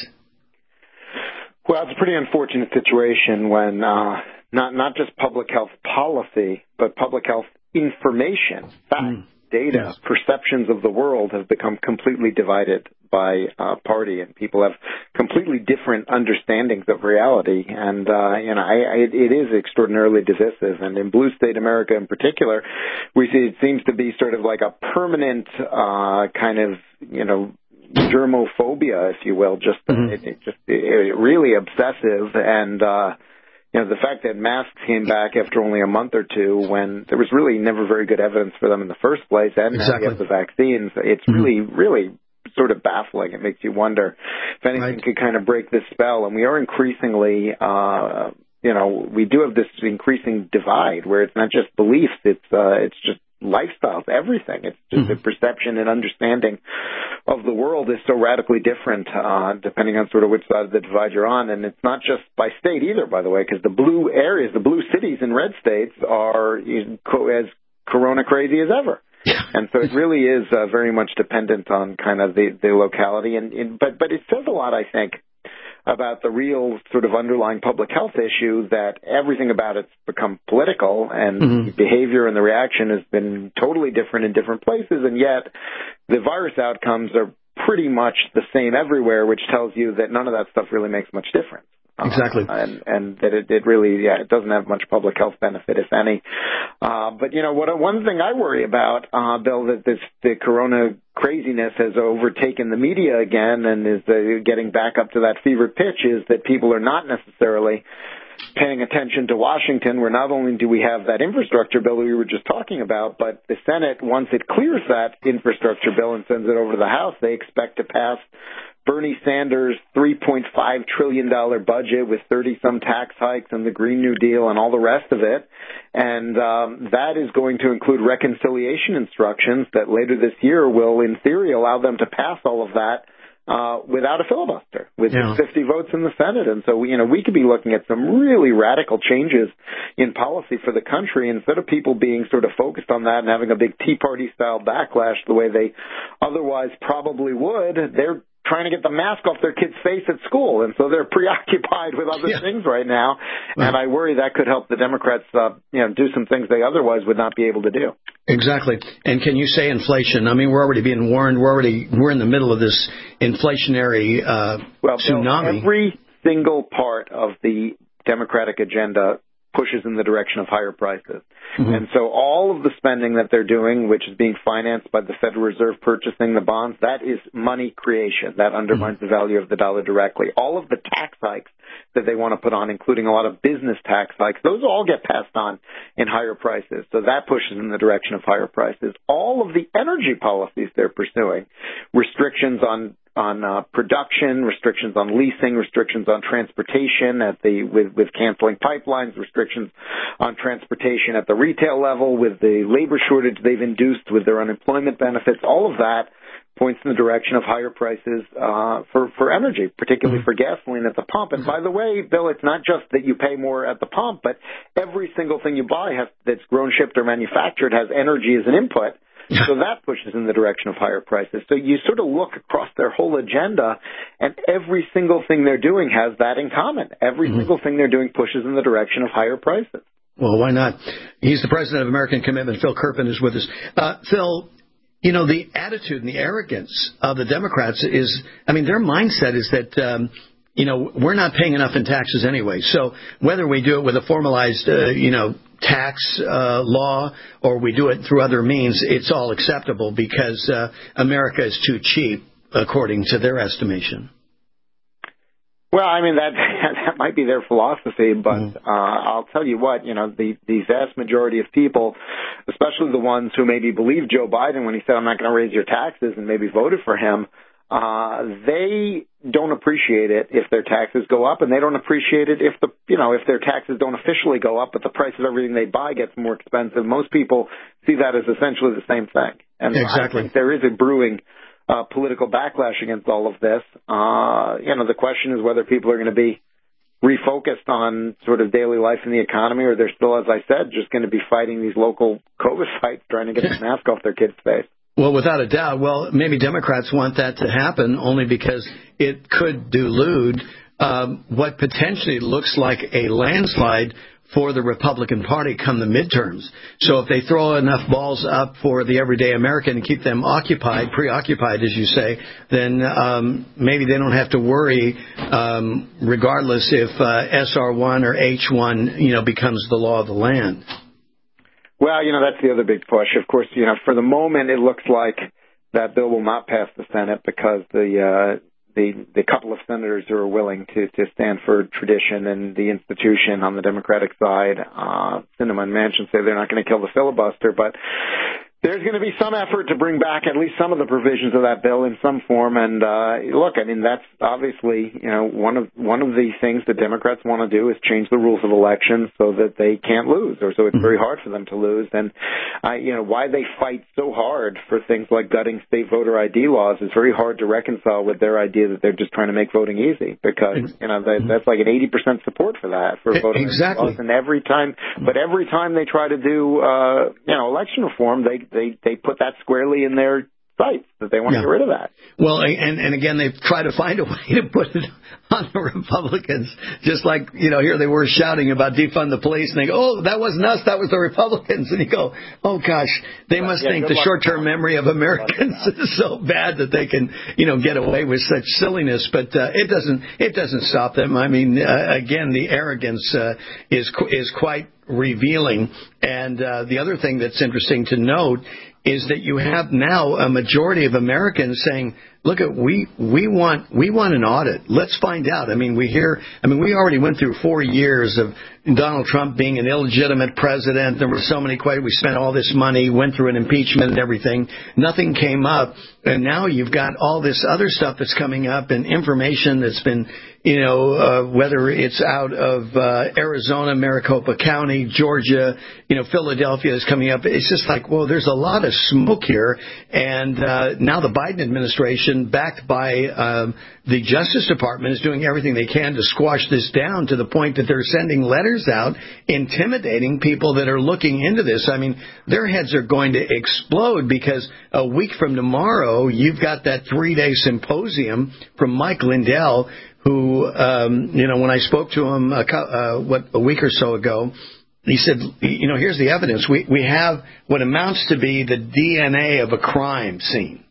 Well, it's a pretty unfortunate situation when uh, not not just public health policy, but public health information, facts, mm. data, yes. perceptions of the world have become completely divided by uh, party, and people have completely different understandings of reality. And, uh, you know, I, I, it is extraordinarily divisive. And in blue state America in particular, we see it seems to be sort of like a permanent uh, kind of, you know, germophobia, if you will, just, mm-hmm. it, it just it, really obsessive. And, uh, you know, the fact that masks came back after only a month or two when there was really never very good evidence for them in the first place, and exactly. now you have the vaccines, it's mm-hmm. really, really sort of baffling. It makes you wonder if anything right. could kind of break this spell. And we are increasingly, uh, you know, we do have this increasing divide where it's not just beliefs, it's uh, it's just lifestyles, everything. It's just mm-hmm. the perception and understanding of the world is so radically different, uh, depending on sort of which side of the divide you're on. And it's not just by state either, by the way, because the blue areas, the blue cities in red states are as corona crazy as ever. And so it really is uh, very much dependent on kind of the, the locality. And, and but but it says a lot, I think, about the real sort of underlying public health issue, that everything about it's become political, and mm-hmm. the behavior and the reaction has been totally different in different places, and yet the virus outcomes are pretty much the same everywhere, which tells you that none of that stuff really makes much difference. Exactly. Uh, and, and that it, it really, yeah, it doesn't have much public health benefit, if any. Uh, but, you know, what one thing I worry about, uh, Bill, that this, the corona craziness has overtaken the media again and is uh, getting back up to that fever pitch is that people are not necessarily paying attention to Washington, where not only do we have that infrastructure bill that we were just talking about, but the Senate, once it clears that infrastructure bill and sends it over to the House, they expect to pass Bernie Sanders' three point five trillion dollars budget with thirty-some tax hikes and the Green New Deal and all the rest of it. And um, that is going to include reconciliation instructions that later this year will, in theory, allow them to pass all of that uh, without a filibuster, with Yeah. fifty votes in the Senate. And so, you know, we could be looking at some really radical changes in policy for the country instead of people being sort of focused on that and having a big Tea Party-style backlash the way they otherwise probably would. They're trying to get the mask off their kids' face at school, and so they're preoccupied with other yeah. things right now. Right. And I worry that could help the Democrats, uh, you know, do some things they otherwise would not be able to do. Exactly. And can you say inflation? I mean, we're already being warned. We're already we're in the middle of this inflationary uh, well, tsunami. Bill, every single part of the Democratic agenda pushes in the direction of higher prices. Mm-hmm. And so all of the spending that they're doing, which is being financed by the Federal Reserve purchasing the bonds, that is money creation. That undermines mm-hmm. the value of the dollar directly. All of the tax hikes that they want to put on, including a lot of business tax hikes, those all get passed on in higher prices. So that pushes in the direction of higher prices. All of the energy policies they're pursuing, restrictions on on uh, production, restrictions on leasing, restrictions on transportation at the with, with canceling pipelines, restrictions on transportation at the retail level with the labor shortage they've induced with their unemployment benefits. All of that points in the direction of higher prices uh, for, for energy, particularly for gasoline at the pump. And by the way, Bill, it's not just that you pay more at the pump, but every single thing you buy has, that's grown, shipped, or manufactured has energy as an input. So that pushes in the direction of higher prices. So you sort of look across their whole agenda, and every single thing they're doing has that in common. Every mm-hmm. single thing they're doing pushes in the direction of higher prices. Well, why not? He's the president of American Commitment. Phil Kerpen is with us. Uh, Phil, you know, the attitude and the arrogance of the Democrats is, I mean, their mindset is that, um, you know, we're not paying enough in taxes anyway. So whether we do it with a formalized, uh, you know, tax uh, law or we do it through other means, it's all acceptable because uh, America is too cheap, according to their estimation. Well, I mean, that that might be their philosophy, but mm. uh, I'll tell you what, you know, the, the vast majority of people, especially the ones who maybe believe Joe Biden when he said, I'm not going to raise your taxes and maybe voted for him, Uh, they don't appreciate it if their taxes go up, and they don't appreciate it if the, you know, if their taxes don't officially go up, but the price of everything they buy gets more expensive. Most people see that as essentially the same thing. And exactly. I think there is a brewing uh, political backlash against all of this. Uh, you know, the question is whether people are going to be refocused on sort of daily life in the economy, or they're still, as I said, just going to be fighting these local COVID fights, trying to get the mask off their kids' face. Well, without a doubt. Well, maybe Democrats want that to happen only because it could delude um, what potentially looks like a landslide for the Republican Party come the midterms. So if they throw enough balls up for the everyday American and keep them occupied, preoccupied, as you say, then um, maybe they don't have to worry, um, regardless if uh, S R one or H one, you know, becomes the law of the land. Well, you know, that's the other big push. Of course, you know, for the moment, it looks like that bill will not pass the Senate because the uh, the the couple of senators who are willing to, to stand for tradition and the institution on the Democratic side, uh, Sinema and Manchin, say they're not going to kill the filibuster, but there's going to be some effort to bring back at least some of the provisions of that bill in some form. And uh, look, I mean, that's obviously, you know, one of one of the things that Democrats want to do is change the rules of elections so that they can't lose, or so it's very hard for them to lose. And I, you know, why they fight so hard for things like gutting state voter I D laws is very hard to reconcile with their idea that they're just trying to make voting easy, because you know they, that's like an eighty percent support for that for voting exactly. laws. And every time, but every time they try to do, uh, you know, election reform, they They they put that squarely in their sights that they want yeah. to get rid of that. Well, and and again, they try to find a way to put it on the Republicans, just like, you know, here they were shouting about defund the police, and they go, oh, that wasn't us, that was the Republicans. And you go, oh, gosh, they must yeah, think the short-term memory of Americans is so bad that they can, you know, get away with such silliness. But uh, it doesn't it doesn't stop them. I mean, uh, again, the arrogance uh, is is quite revealing. And uh, the other thing that's interesting to note is that you have now a majority of Americans saying, look, at we we want we want an audit. Let's find out. I mean, we hear. I mean, we already went through four years of Donald Trump being an illegitimate president. There were so many questions. We spent all this money, went through an impeachment and everything. Nothing came up, and now you've got all this other stuff that's coming up and information that's been, you know, uh, whether it's out of uh, Arizona, Maricopa County, Georgia, you know, Philadelphia is coming up. It's just like, well, there's a lot of smoke here, and uh, now the Biden administration, backed by um, the Justice Department, is doing everything they can to squash this down to the point that they're sending letters out intimidating people that are looking into this. I mean, their heads are going to explode because a week from tomorrow, you've got that three-day symposium from Mike Lindell, who, um, you know, when I spoke to him a, uh, what, a week or so ago, he said, you know, here's the evidence. We, we have what amounts to be the D N A of a crime scene.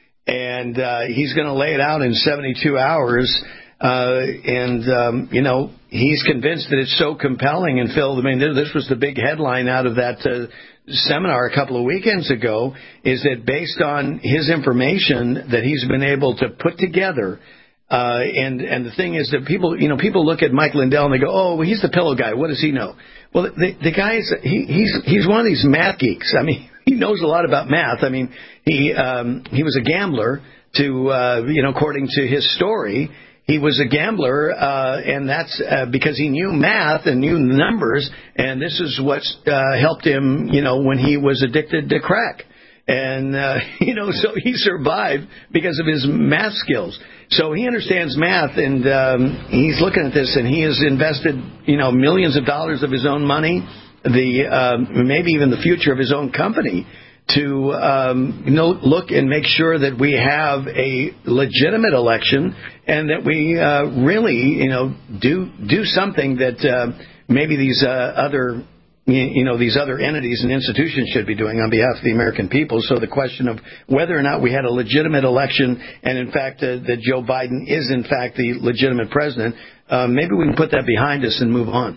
And uh, he's going to lay it out in seventy-two hours. Uh, and, um, you know, he's convinced that it's so compelling. And, Phil, I mean, this was the big headline out of that uh, seminar a couple of weekends ago, is that based on his information that he's been able to put together, uh, and, and the thing is that people, you know, people look at Mike Lindell and they go, oh, well, he's the pillow guy. What does he know? Well, the, the guy is, he, he's, he's one of these math geeks. I mean, he knows a lot about math. I mean, he um, he was a gambler to, uh, you know, according to his story, he was a gambler, uh, and that's uh, because he knew math and knew numbers, and this is what uh, helped him, you know, when he was addicted to crack. And, uh, you know, so he survived because of his math skills. So he understands math, and um, he's looking at this, and he has invested, you know, millions of dollars of his own money, the um, maybe even the future of his own company, to um, you know, look and make sure that we have a legitimate election and that we uh, really, you know, do do something that uh, maybe these uh, other, you know, these other entities and institutions should be doing on behalf of the American people. So the question of whether or not we had a legitimate election and, in fact, uh, that Joe Biden is, in fact, the legitimate president, uh, maybe we can put that behind us and move on.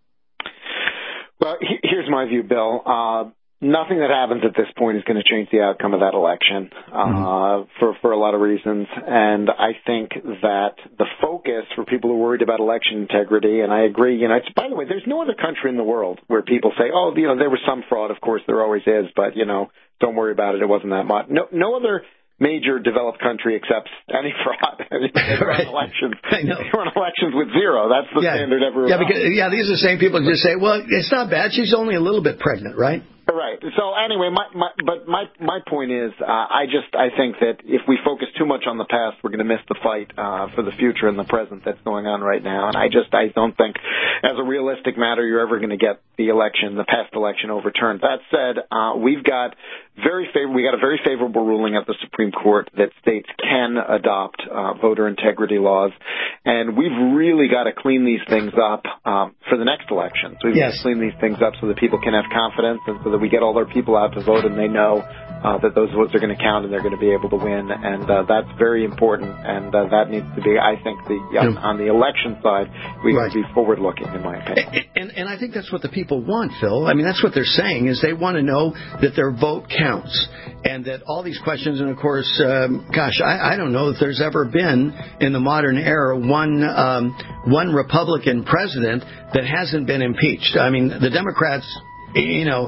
Well, here's my view, Bill. Uh, nothing that happens at this point is going to change the outcome of that election uh, mm-hmm. for, for a lot of reasons. And I think that the focus for people who are worried about election integrity, and I agree, you know, it's, by the way, there's no other country in the world where people say, oh, you know, there was some fraud. Of course, there always is. But, you know, don't worry about it. It wasn't that much. No, no other major developed country accepts any fraud. I mean, they run elections. I know. They run elections with zero. That's the yeah. standard everywhere. Yeah, because, yeah, these are the same people who just say, well, it's not bad. She's only a little bit pregnant, right? Right. So anyway, my, my but my my point is, uh, I just I think that if we focus too much on the past, we're going to miss the fight uh, for the future and the present that's going on right now. And I just I don't think, as a realistic matter, you're ever going to get the election, the past election, overturned. That said, uh, we've got very favor- we got a very favorable ruling at the Supreme Court that states can adopt uh, voter integrity laws, and we've really got to clean these things up um, for the next elections. We've yes. got to clean these things up so that people can have confidence and so that we get all our people out to vote and they know uh, that those votes are going to count and they're going to be able to win. And uh, that's very important. And uh, that needs to be, I think, the uh, on the election side, we right. need to be forward-looking, in my opinion. And, and, and I think that's what the people want, Phil. I mean, that's what they're saying, is they want to know that their vote counts and that all these questions, and of course, um, gosh, I, I don't know if there's ever been in the modern era one um, one Republican president that hasn't been impeached. I mean, the Democrats, you know,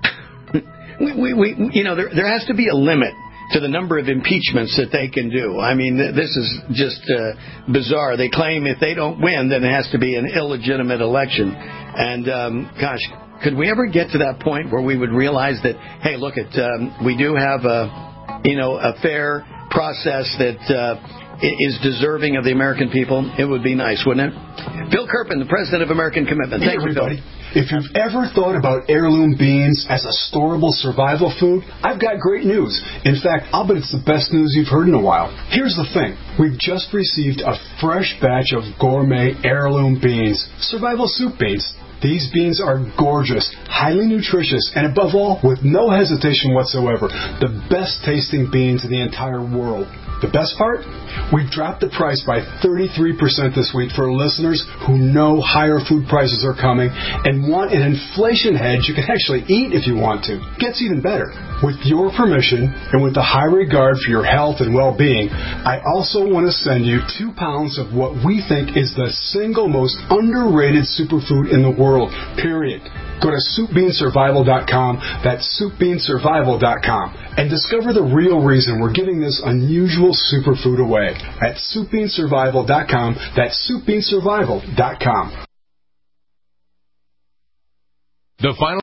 we, we, we you know, there, there has to be a limit to the number of impeachments that they can do. I mean, this is just uh, bizarre. They claim if they don't win, then it has to be an illegitimate election. And, um, gosh, could we ever get to that point where we would realize that, hey, look, it, um, we do have a, you know, a fair process that uh, is deserving of the American people? It would be nice, wouldn't it? Phil Kerpen, the president of American Commitment. Thank hey, you, everybody. Phil. If you've ever thought about heirloom beans as a storable survival food, I've got great news. In fact, I'll bet it's the best news you've heard in a while. Here's the thing. We've just received a fresh batch of gourmet heirloom beans, survival soup beans. These beans are gorgeous, highly nutritious, and above all, with no hesitation whatsoever, the best tasting beans in the entire world. The best part? We've dropped the price by thirty-three percent this week for listeners who know higher food prices are coming and want an inflation hedge you can actually eat if you want to. Gets even better. With your permission and with the high regard for your health and well-being, I also want to send you two pounds of what we think is the single most underrated superfood in the world, period. Go to soup bean survival dot com, that's soup bean survival dot com, and discover the real reason we're giving this unusual superfood away at soup bean survival dot com, that's soup bean survival dot com. The final